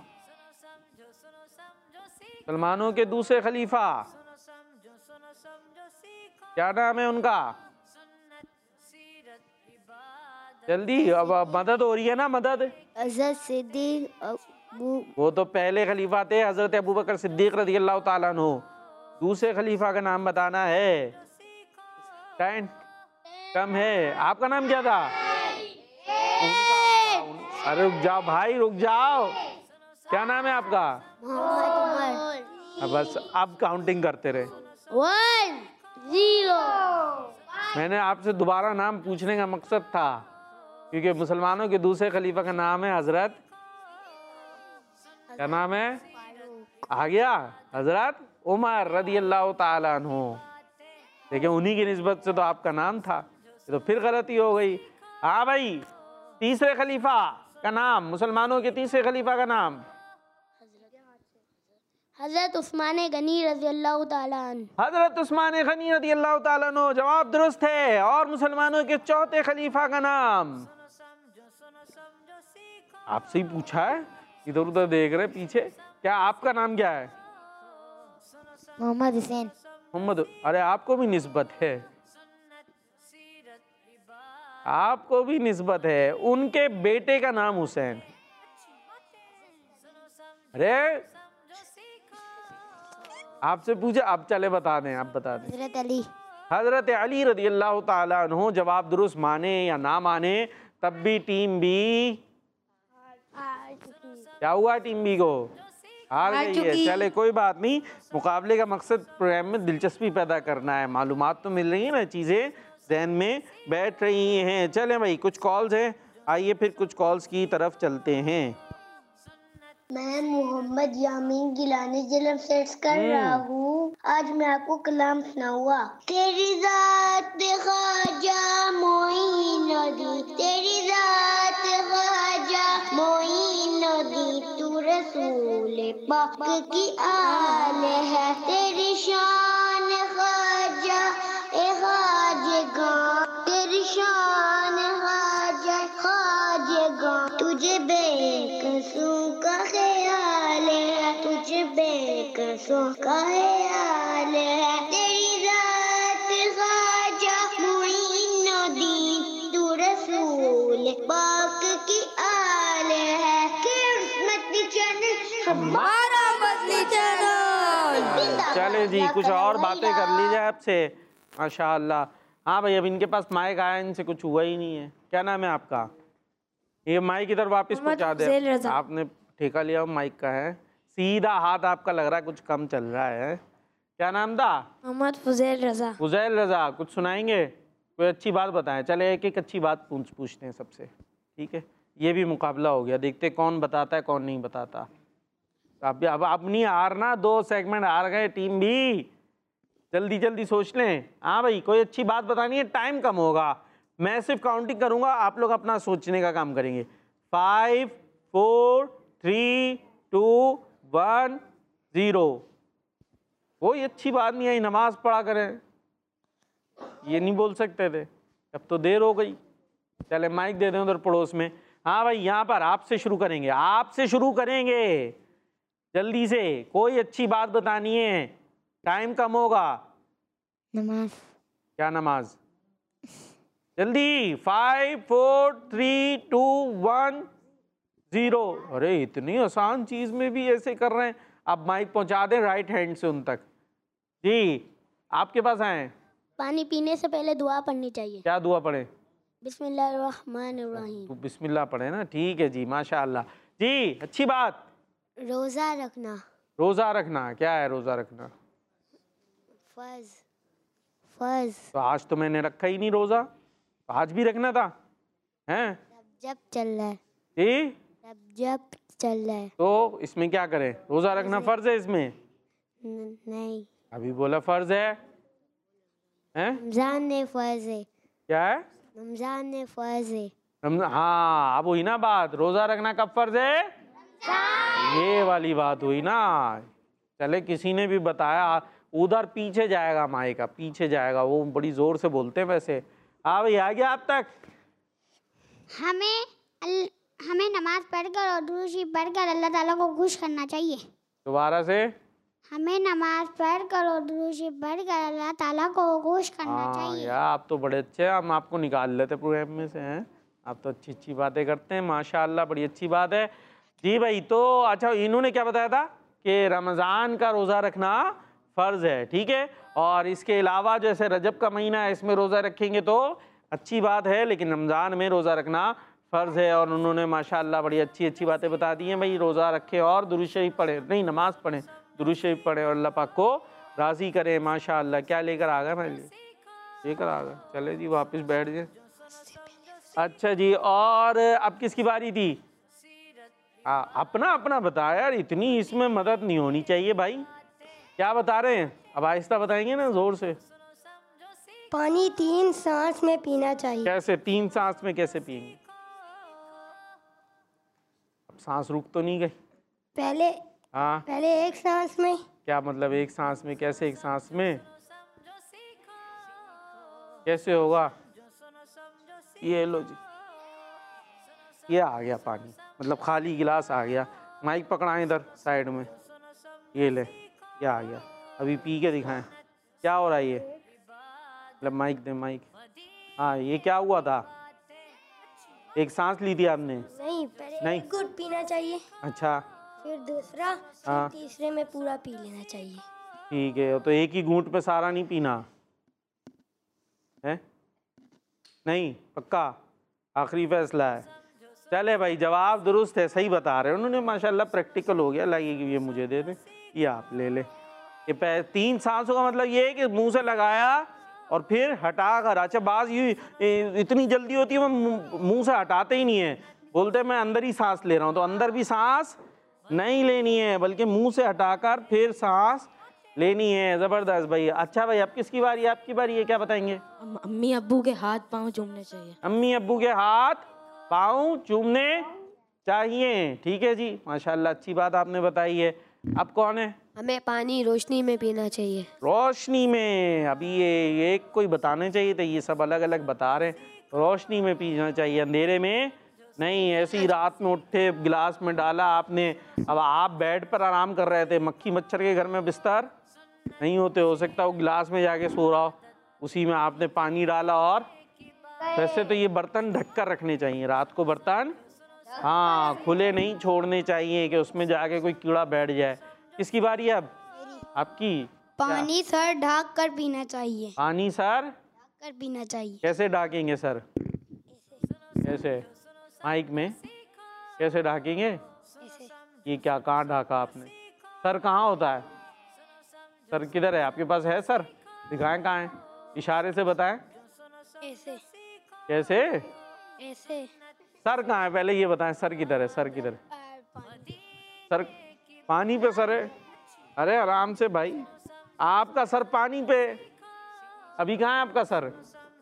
मुसलमानों के दूसरे खलीफा क्या नाम है उनका? जल्दी, अब अब मदद हो रही है ना, मदद।
हज़रत सिद्दीक अबू
वो तो पहले खलीफा थे, हजरत अबू बकर सिद्दीक रज़ी अल्लाह ताला अन्हु। दूसरे खलीफा का नाम बताना है। टाइम कम है। आपका नाम क्या था? अरे रुक जाओ भाई, रुक जाओ। क्या नाम है आपका?
मोहम्मद उमर।
अब बस अब काउंटिंग करते रहे।
One zero.
मैंने आपसे दोबारा नाम पूछने का मकसद था क्योंकि मुसलमानों के दूसरे खलीफा का नाम है हजरत, क्या नाम है? आ गया, हजरत उमर रदी अल्लाह ताला अन्हु। देखिए उन्हीं की निस्बत से तो आपका नाम था, तो फिर गलती हो गई। हाँ भाई, तीसरे खलीफा का नाम, मुसलमानों के तीसरे खलीफा का नाम?
हज़रत उस्मान गनी रज़ी अल्लाह ताला अन्हु।
हजरत उस्मान गनी रज़ी अल्लाह ताला अन्हु, जवाब दुरुस्त है। और मुसलमानों के चौथे खलीफा का नाम? आपसे ही पूछा है, इधर उधर देख रहे पीछे। क्या आपका नाम क्या है?
मोहम्मद हुसैन।
मोहम्मद। अरे आपको भी निस्बत है, आपको भी निस्बत है। उनके बेटे का नाम हुसैन। अरे आपसे पूछे, आप चले बता दें, आप बता दें।
हज़रत अली।
हजरत अली रदी अल्लाह ताला अन्हु। जवाब दुरुस्त माने या ना माने, तब भी टीम बी क्या हुआ? टीम बी को हार गई है। चले कोई बात नहीं, मुकाबले का मकसद प्रोग्राम में दिलचस्पी पैदा करना है। मालूमात तो मिल रही है ना, चीज़ें जहन में बैठ रही हैं। चलें भाई, कुछ कॉल्स हैं, आइए फिर कुछ कॉल्स की तरफ चलते हैं।
मैं मोहम्मद यामीन गिलानी जिलम सेट्स कर रहा हूँ। आज मैं आपको कलाम सुनाऊंगा। तेरी जात ख्वाजा मोइन दी, तेरी जात ख्वाजा मोइन दी, तू रसूल पाक की आल है। तेरी शान ख्वाजा ए ख्वाजगा, तेरी शान ख्वाजा ख्वाजगा, तुझे बेकसों का ख्याल है, तुझे बेकसों का ख्याल है। तेरी जात ख्वाजा मुइन दी, तू रसूल पाक की आल है। किस्मत चैनल हमारा बदली चैनल।
चले जी, कुछ और बातें कर ली जाए आपसे। माशाअल्लाह। हाँ भाई, अब इनके पास माइक आया, इनसे कुछ हुआ ही नहीं है। क्या नाम है आपका? ये माइक इधर वापस पहुंचा दे। आपने ठेका लिया माइक का है, सीधा हाथ आपका लग रहा है कुछ कम चल रहा है। क्या नाम था?
मोहम्मद फुजैल रजा।
फुजैल रजा। कुछ सुनाएंगे? कोई अच्छी बात बताएं। चले एक एक अच्छी बात पूछ पूछते हैं सबसे, ठीक है? ये भी मुकाबला हो गया, देखते कौन बताता है कौन नहीं बताता। अब अब अपनी हारना, दो सेगमेंट हार गए टीम भी। जल्दी जल्दी सोच लें। हाँ भाई, कोई अच्छी बात बतानी है, टाइम कम होगा। मैं सिर्फ काउंटिंग करूंगा, आप लोग अपना सोचने का काम करेंगे। Five four three two one zero. कोई अच्छी बात नहीं आई, नमाज पढ़ा करें, ये नहीं बोल सकते थे। अब तो देर हो गई। चले माइक दे दें उधर पड़ोस में। हाँ भाई, यहाँ पर आपसे शुरू करेंगे, आपसे शुरू करेंगे। जल्दी से कोई अच्छी बात बतानी है, टाइम कम होगा।
नमाज।
क्या नमाज? जल्दी। Five four three two one zero. अरे इतनी आसान चीज में भी ऐसे कर रहे हैं। आप माइक पहुंचा दें राइट हैंड से उन तक। जी, आपके पास आए।
पानी पीने से पहले दुआ पढ़नी चाहिए।
क्या दुआ पढ़े?
बिस्मिल्लाहिर्रहमानिर्रहीम।
तो बिस्मिल्लाह पढ़े ना, ठीक है जी, माशाअल्लाह जी। अच्छी बात।
रोज़ा रखना।
रोजा रखना। क्या है रोजा रखना?
फर्ज। फर्ज।
तो आज तो मैंने रखा ही नहीं रोजा, तो आज भी रखना था हैं?
जब चल रहा है।
जी,
जब जब चल रहा है।
तो इसमें क्या करें? रोजा रखना फर्ज है इसमें?
न- नहीं,
अभी बोला फर्ज है, हैं?
रमजान ने फर्ज है।
क्या है?
रमजान ने फर्ज है।
रमजान। हाँ, अब हुई ना बात। रोजा रखना कब फर्ज है? ये वाली बात हुई ना। चले, किसी ने भी बताया, उधर पीछे जाएगा, माइक का पीछे जाएगा, वो बड़ी जोर से बोलते हैं वैसे। हाँ भाई, आ गया आप तक?
हमें अल, हमें नमाज पढ़कर और दुरूद शरीफ पढ़कर अल्लाह ताला को खुश करना चाहिए।
दोबारा से।
हमें नमाज पढ़कर और दुरूद शरीफ पढ़कर अल्लाह ताला को खुश करना
हाँ
चाहिए।
यार, आप तो बड़े अच्छे हैं, हम आपको निकाल लेते प्रोग्राम में से हैं। आप तो अच्छी अच्छी बातें करते हैं माशाल्लाह, बड़ी अच्छी बात है जी भाई। तो अच्छा, इन्होंने क्या बताया था कि रमज़ान का रोज़ा रखना फ़र्ज़ है, ठीक है, और इसके अलावा जैसे रजब का महीना है इसमें रोज़ा रखेंगे तो अच्छी बात है, लेकिन रमज़ान में रोज़ा रखना फ़र्ज़ है। और उन्होंने माशाल्लाह बड़ी अच्छी अच्छी बातें बता दी हैं भाई। रोज़ा रखें और दुरूद शरीफ पढ़ें, नहीं नमाज़ पढ़ें, दुरूद शरीफ पढ़ें और अल्लाह पाक को राज़ी करें माशाल्लाह। क्या लेकर आ गए मेरे लिए? लेकर आ गए, चले जी वापस बैठ जाए। अच्छा जी, और अब किसकी बारी थी? आ, अपना अपना बताया यार, इतनी इसमें मदद नहीं होनी चाहिए भाई। क्या बता रहे हैं? अब आहिस्ता बताएंगे ना, जोर से।
पानी तीन सांस में पीना चाहिए।
कैसे तीन सांस में कैसे पिएंगे? अब सांस रुक तो नहीं गई?
पहले
हाँ,
पहले एक सांस में।
क्या मतलब एक सांस में? कैसे एक सांस में कैसे होगा? ये लो जी, ये आ गया पानी, मतलब खाली गिलास आ गया। माइक पकड़ाएं इधर साइड में, ये ले, ये आ गया। अभी पी के दिखाएं क्या हो रहा है ये, मतलब माइक दे माइक। हाँ, ये क्या हुआ था? एक सांस ली थी आपने?
नहीं, पहले
नहीं।
एक घुट पीना चाहिए,
अच्छा,
फिर दूसरा, फिर
हाँ।
तीसरे में पूरा पी लेना चाहिए।
ठीक है, तो एक ही घूंट पे सारा नहीं पीना है? नहीं, पक्का आखिरी फैसला है। चले भाई, जवाब दुरुस्त है, सही बता रहे हैं उन्होंने माशाल्लाह, प्रैक्टिकल हो गया। लगे कि ये मुझे दे दें, ये आप ले ले। ये पै तीन सांसों का मतलब ये है कि मुंह से लगाया और फिर हटा कर। अच्छा, बाज ये इतनी जल्दी होती है, वो मुंह से हटाते ही नहीं है, बोलते मैं अंदर ही सांस ले रहा हूँ। तो अंदर भी सांस नहीं लेनी है, बल्कि मुंह से हटाकर फिर सांस लेनी है। ज़बरदस्त भाई। अच्छा भाई, अब किसकी बारी? आपकी बारी है, क्या बताएंगे?
अम्मी अब्बू के हाथ पाँव चूमने चाहिए।
अम्मी अब्बू के हाथ पाँव चूमने चाहिए, ठीक है जी माशाल्लाह, अच्छी बात आपने बताई है। अब कौन है?
हमें पानी रोशनी में पीना चाहिए।
रोशनी में? अभी ये एक कोई बताने चाहिए तो ये सब अलग अलग बता रहे हैं। रोशनी में पीना चाहिए, अंधेरे में नहीं। ऐसी ही रात में उठे, गिलास में डाला आपने, अब आप बेड पर आराम कर रहे थे, मक्खी मच्छर के घर में बिस्तर नहीं होते, हो सकता वो गिलास में जाके सो रहा हो, उसी में आपने पानी डाला। और वैसे तो ये बर्तन ढक कर रखने चाहिए रात को, बर्तन हाँ खुले नहीं छोड़ने चाहिए कि उसमें जाके कोई कीड़ा बैठ जाए। किसकी बारी है अब? आपकी।
पानी सर ढक कर पीना चाहिए।
पानी सर
ढक कर पीना चाहिए।
कैसे ढाकेंगे सर? कैसे? माइक में कैसे ढाकेंगे? ये क्या, कहाँ ढाका आपने? सर कहाँ होता है? सर किधर है आपके पास? है सर? दिखाएं कहाँ है, इशारे से बताएं।
ऐसे
कैसे?
ऐसे।
सर कहाँ है पहले ये बताएं, सर किधर है? सर किधर है? सर पानी पे सर है? अरे आराम से भाई, आपका सर पानी पे। अभी कहाँ है आपका सर?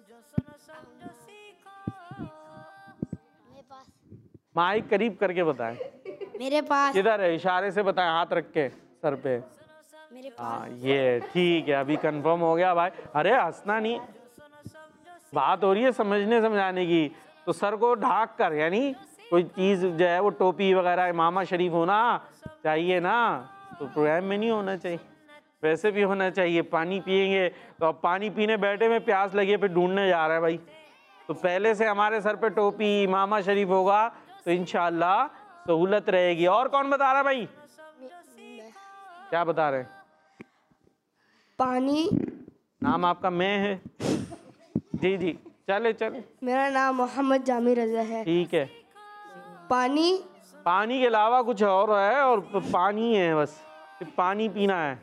माइक करीब करके बताएं।
मेरे पास।
किधर है? इशारे से बताएं, हाथ रख के सर पे।
मेरे पास।
हाँ ये ठीक है, अभी कंफर्म हो गया भाई। अरे हंसना नहीं, बात हो रही है समझने समझाने की। तो सर को ढाक कर, यानी कोई चीज़ जो है वो टोपी वगैरह इमामा शरीफ होना चाहिए ना, तो प्रोग्राम में नहीं होना चाहिए, वैसे भी होना चाहिए। पानी पियेंगे तो अब पानी पीने बैठे में प्यास लगे पे ढूंढने जा रहा है भाई, तो पहले से हमारे सर पे टोपी इमामा शरीफ होगा तो इंशाल्लाह सहूलत रहेगी। और कौन बता रहा है भाई? क्या बता रहे हैं?
पानी।
नाम आपका मैं है? जी जी, चले चले।
मेरा नाम मोहम्मद जामी रजा है।
ठीक है।
पानी।
पानी के अलावा कुछ और है, और पानी है बस, सिर्फ पानी पीना है।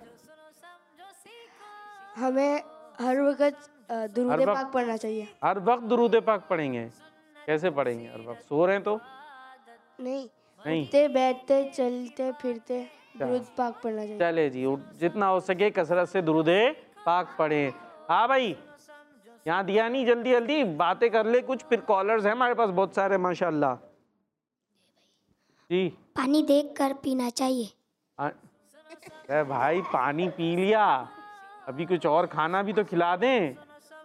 हमें हर वक्त दुरूद
हर वक्त-
पाक पढ़ना चाहिए।
हर वक्त दुरूद पाक पढ़ेंगे? कैसे पढ़ेंगे हर वक्त? सो रहे हैं तो
नहीं,
नहीं?
उठते बैठते चलते फिरते दुरूद पाक पढ़ना चाहिए।
चले जी, उठ- जितना हो सके कसरत से दुरूदे पाक पढ़ें। हाँ भाई, यहाँ दिया नहीं, जल्दी जल्दी बातें कर ले कुछ, फिर कॉलर्स हैं हमारे पास बहुत सारे माशाल्लाह जी।
पानी देख कर पीना चाहिए।
आ- अरे भाई पानी पी लिया, अभी कुछ और खाना भी तो खिला दें।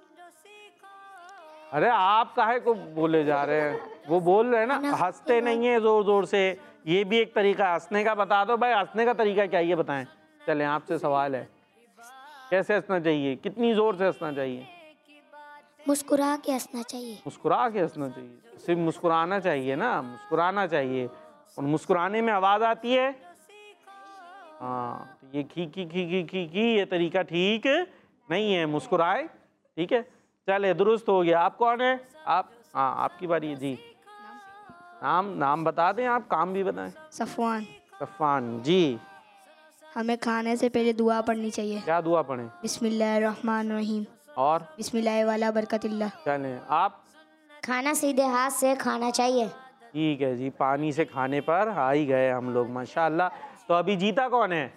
अरे आप काहे को बोले जा रहे हैं? वो बोल रहे हैं ना, हंसते नहीं है जोर जोर से, ये भी एक तरीका है हंसने का। बता दो भाई, हंसने का तरीका क्या, ये बताएं। चलें, आपसे सवाल है, कैसे हंसना चाहिए, कितनी जोर से हंसना चाहिए?
मुस्कुरा के हंसना चाहिए।
मुस्कुरा के हंसना चाहिए, सिर्फ मुस्कुराना चाहिए ना, मुस्कुराना चाहिए। और मुस्कुराने में आवाज़ आती है। हाँ, तो ये खी खी खी खी खी खी ये तरीका ठीक नहीं है, मुस्कुराए। ठीक है, चले दुरुस्त हो गया। आप कौन है? आप, हाँ आपकी बारी है जी। नाम नाम बता दें, आप काम भी बताएं।
सफ़वान।
सफ़ान जी।
हमें खाने से पहले दुआ पढ़नी चाहिए।
क्या दुआ पढ़ें?
बिस्मिल्लाहिर्रहमानिर्रहीम।
और
बिस्मिल्लाह वाला बरकतिल्लाह।
चलें आप।
खाना सीधे हाथ से खाना चाहिए।
ठीक है जी, पानी से खाने पर आ ही गए हम लोग, माशाल्लाह। तो अभी जीता कौन है?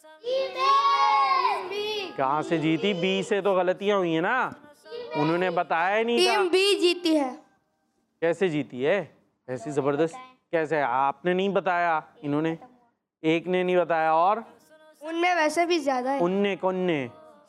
कहाँ से जीती? बी से तो गलतियाँ हुई है ना, उन्होंने बताया ही नहीं था।
टीम बी जीती है।
कैसे जीती है? ऐसी जबरदस्त कैसे? आपने नहीं बताया, इन्होंने एक ने नहीं बताया, और
उनमें वैसे भी ज्यादा है।
उनने कौनने?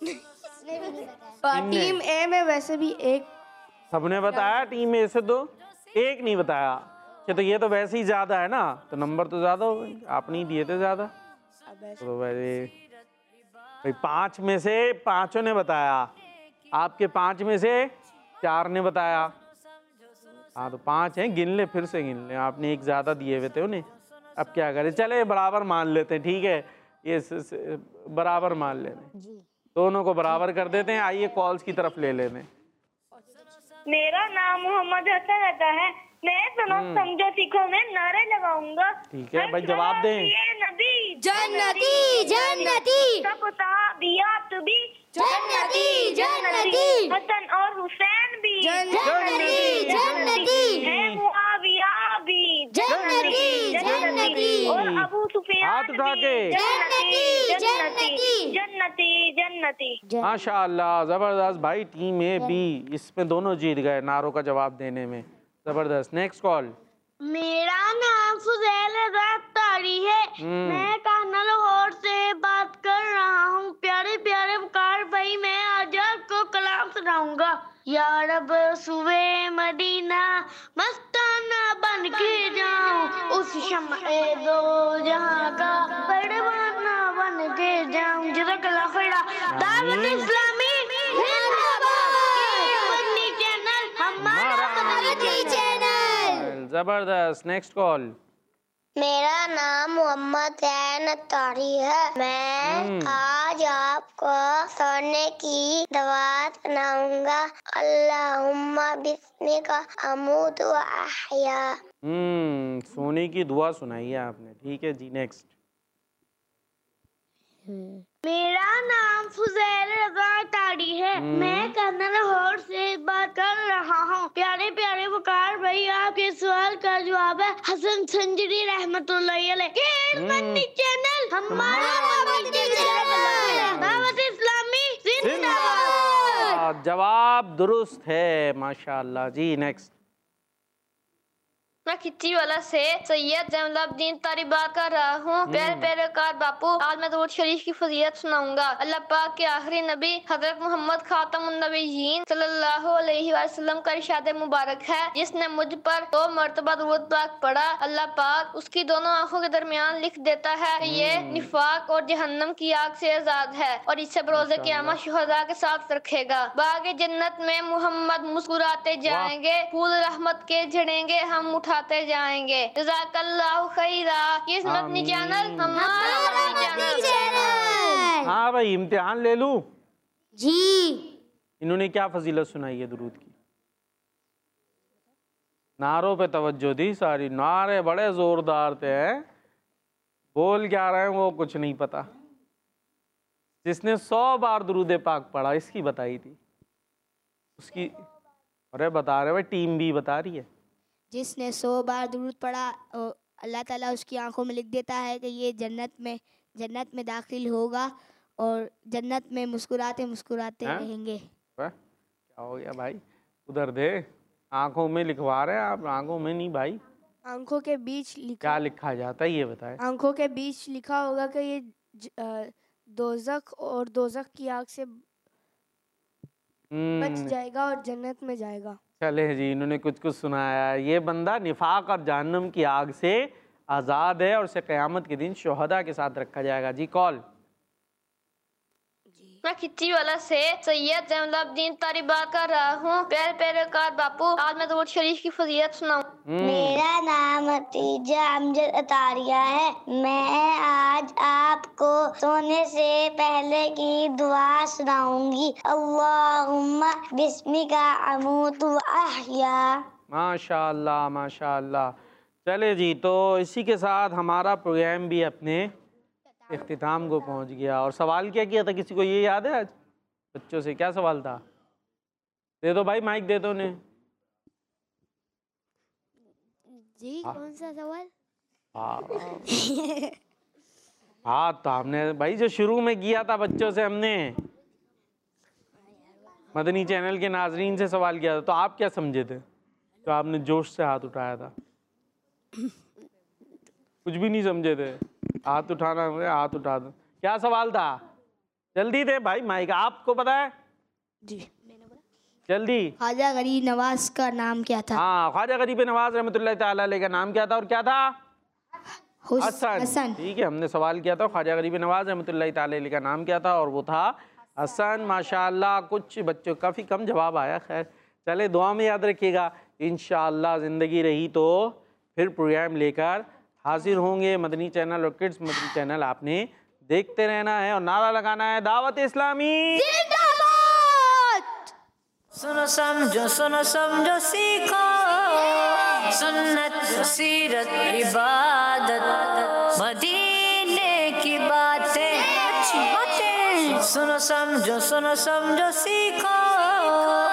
और टीम ए में वैसे भी एक। सबने
बताया, टीम ए से तो एक नहीं बताया। कि तो ये तो वैसे ही ज्यादा है ना, तो नंबर तो ज्यादा हो गए, आप नहीं दिए थे ज्यादा। तो वैसे भाई पांच में से पांचों ने बताया, आपके पांच में से चार ने बताया। हाँ तो पांच हैं, गिन ले, फिर से गिन ले, आपने एक ज्यादा दिए हुए थे उन्हें। अब क्या करें, चले बराबर मान लेते हैं। ठीक है, ये स, स, बराबर मान लेते हैं, दोनों को बराबर कर देते हैं। आइए कॉल्स की तरफ ले लेते हैं।
मेरा नाम मोहम्मद हसन अता है। मैं सुनो समझो सीखो में नारे लगाऊंगा।
ठीक है भाई, जवाब दें।
नबी
जन्नती जन्नती
सबताबियात भी
जन्नती जन्नती
हसन और हुसैन भी
जन्नती जन्नती
है, मुआविया भी
जन्नती जन्नती
और अबू सुफियान
हाथ उठा के
जन्नती जन्नती
जन्नती जन्नती।
माशाअल्लाह, जबरदस्त भाई। टीम ए बी इसमें दोनों जीत गए नारों का जवाब देने में, जबरदस्त। Next call.
मेरा नाम फुजैल तारी है। मैं कान्हा लाहौर से बात कर रहा हूँ। प्यारे प्यारे वकार भाई, मैं आज आपको कलाम सुनाऊंगा। या रब सुबह मदीना मस्ताना बन के जाऊं, उस शम्ए दो जहां का परवाना बन के जाऊं। जज़ाकल्लाह खैरा। दावत इस्लामी मदनी चैनल हमारा
मदनी चैनल।
जबरदस्त। Next call.
मेरा नाम मोहम्मद जैन अत्तारी है। मैं आज आपको सोने की दवा सुनाऊंगा। अल्लाहुम्मा बिस्मिका अमूतु व अहया।
हम्म सोने की दुआ सुनाई है आपने। ठीक है जी, नेक्स्ट।
मेरा नाम फुजैल रज़ा तारी है। मैं कान्हा लाहौर से बात कर रहा हूँ। प्यारे प्यारे वकार भाई, आपके सवाल का जवाब है हसन संजरी रहमतुल्लाह अलैह। मदनी चैनल हमारा मदनी चैनल। दावत इस्लामी जिंदाबाद।
जवाब दुरुस्त है, माशाअल्लाह जी। नेक्स्ट।
मैं खिच्ची वाला से सैयद जैनुलब्दीन तारी बात कर रहा हूँ। प्यारे प्यारे कार बापू, आज मैं दुरूद शरीफ की फजीलत सुनाऊंगा। अल्लाह पाक के आखिरी नबी हजरत मोहम्मद खातमुन नबीयीन सल्लल्लाहु अलैहि वसल्लम का इरशाद मुबारक है, जिसने मुझ पर दो मर्तबा दुरूद पाक पढ़ा, अल्लाह पाक उसकी दोनों आंखों के दरमियान लिख देता है कि ये निफाक और जहन्नम की आग से आजाद है और इससे बरोज़े क़यामत शुहदा के साथ रखेगा। बागे जन्नत में मोहम्मद मुस्कुराते जाएंगे, फूल रहमत के झड़ेंगे, हम उठाते जाएंगे। जज़ाकल्लाहु खैरा। ये मदनी चैनल हमारा मदनी चैनल।
हाँ भाई, इम्तिहान ले लूं
जी।
इन्होंने क्या फजीलत सुनाई है दुरूद की? नारों पे तवज्जो दी सारी। नारे बड़े जोरदार थे, हैं? बोल क्या रहे हैं वो कुछ नहीं पता। जिसने सौ बार दुरूद पाक पढ़ा, इसकी बताई थी उसकी। अरे बता रहे भाई, टीम भी बता रही है।
जिसने सौ बार दुरूद पढ़ा, अल्लाह ताला उसकी आंखों में लिख देता है कि ये जन्नत में जन्नत में दाखिल होगा और जन्नत में मुस्कुराते मुस्कुराते रहेंगे।
क्या हो गया भाई? उधर दे, आंखों में लिखवा रहे हैं आप। आंखों में नहीं भाई,
आंखों के बीच लिखा।
क्या लिखा जाता है ये बताए?
आंखों के बीच लिखा होगा कि ये दोजख और दोजख की आग से बच जाएगा और जन्नत में जाएगा।
चले जी, इन्होंने कुछ कुछ सुनाया। ये बंदा निफाक और जहन्नम की आग से आज़ाद है और उसे क़यामत के दिन शुहदा के साथ रखा जाएगा। जी कॉल।
मैं खिच्ची वाला से सैयद जैनुलब्दीन तारी बात कर रहा हूँ। प्यारे प्यारे कार बापू, आज मैं दुरूद शरीफ की फजीलत सुनाऊं।
मेरा नाम हतीजा अमजद अतारिया है। मैं आज आपको सोने से पहले की दुआ सुनाऊंगी। अल्लाहुम्मा बिस्मिका अमूतु व अहया।
माशाअल्लाह माशाअल्लाह। चले जी, तो इसी के साथ हमारा प्रोग्राम भी अपने इख्तिताम को पहुंच गया। और सवाल क्या किया था, किसी को ये याद है आज बच्चों से? क्या सवाल था? दे दो भाई, माइक दे दो उन्हें।
जी कौन सा सवाल?
हाँ हाँ, तो हमने भाई जो शुरू में किया था बच्चों से, हमने मदनी चैनल के नाजरीन से सवाल किया था, तो आप क्या समझे थे? तो आपने जोश से हाथ उठाया था। कुछ भी नहीं समझे थे? हाथ उठाना, हाथ उठा दो। क्या सवाल था? जल्दी दे भाई माइक, आपको पता है?
जी
जल्दी।
ख्वाजा गरीब नवाज का नाम क्या था?
हाँ, ख्वाजा गरीब नवाज रहमतुल्लाह ताला अलैह का नाम क्या था? और क्या था?
हसन।
हसन। ठीक है, हमने सवाल किया था ख्वाजा गरीब नवाज रहमतुल्लाह ताला अलैह का नाम क्या था, और वो था हसन। माशाअल्लाह, कुछ बच्चों काफ़ी कम जवाब आया। खैर चले, दुआ में याद रखिएगा। इंशाअल्लाह ज़िंदगी रही तो फिर प्रोग्राम लेकर हाजिर होंगे। मदनी चैनल और किड्स मदनी चैनल आपने देखते रहना है और नारा लगाना है, दावत इस्लामी
जिंदाबाद।
सुनो समझो सुनो समझो सीखो, सुन्नत सीरत इबादत मदीने की बातें, अच्छी बातें। सुनो समझो सुनो समझो सीखो,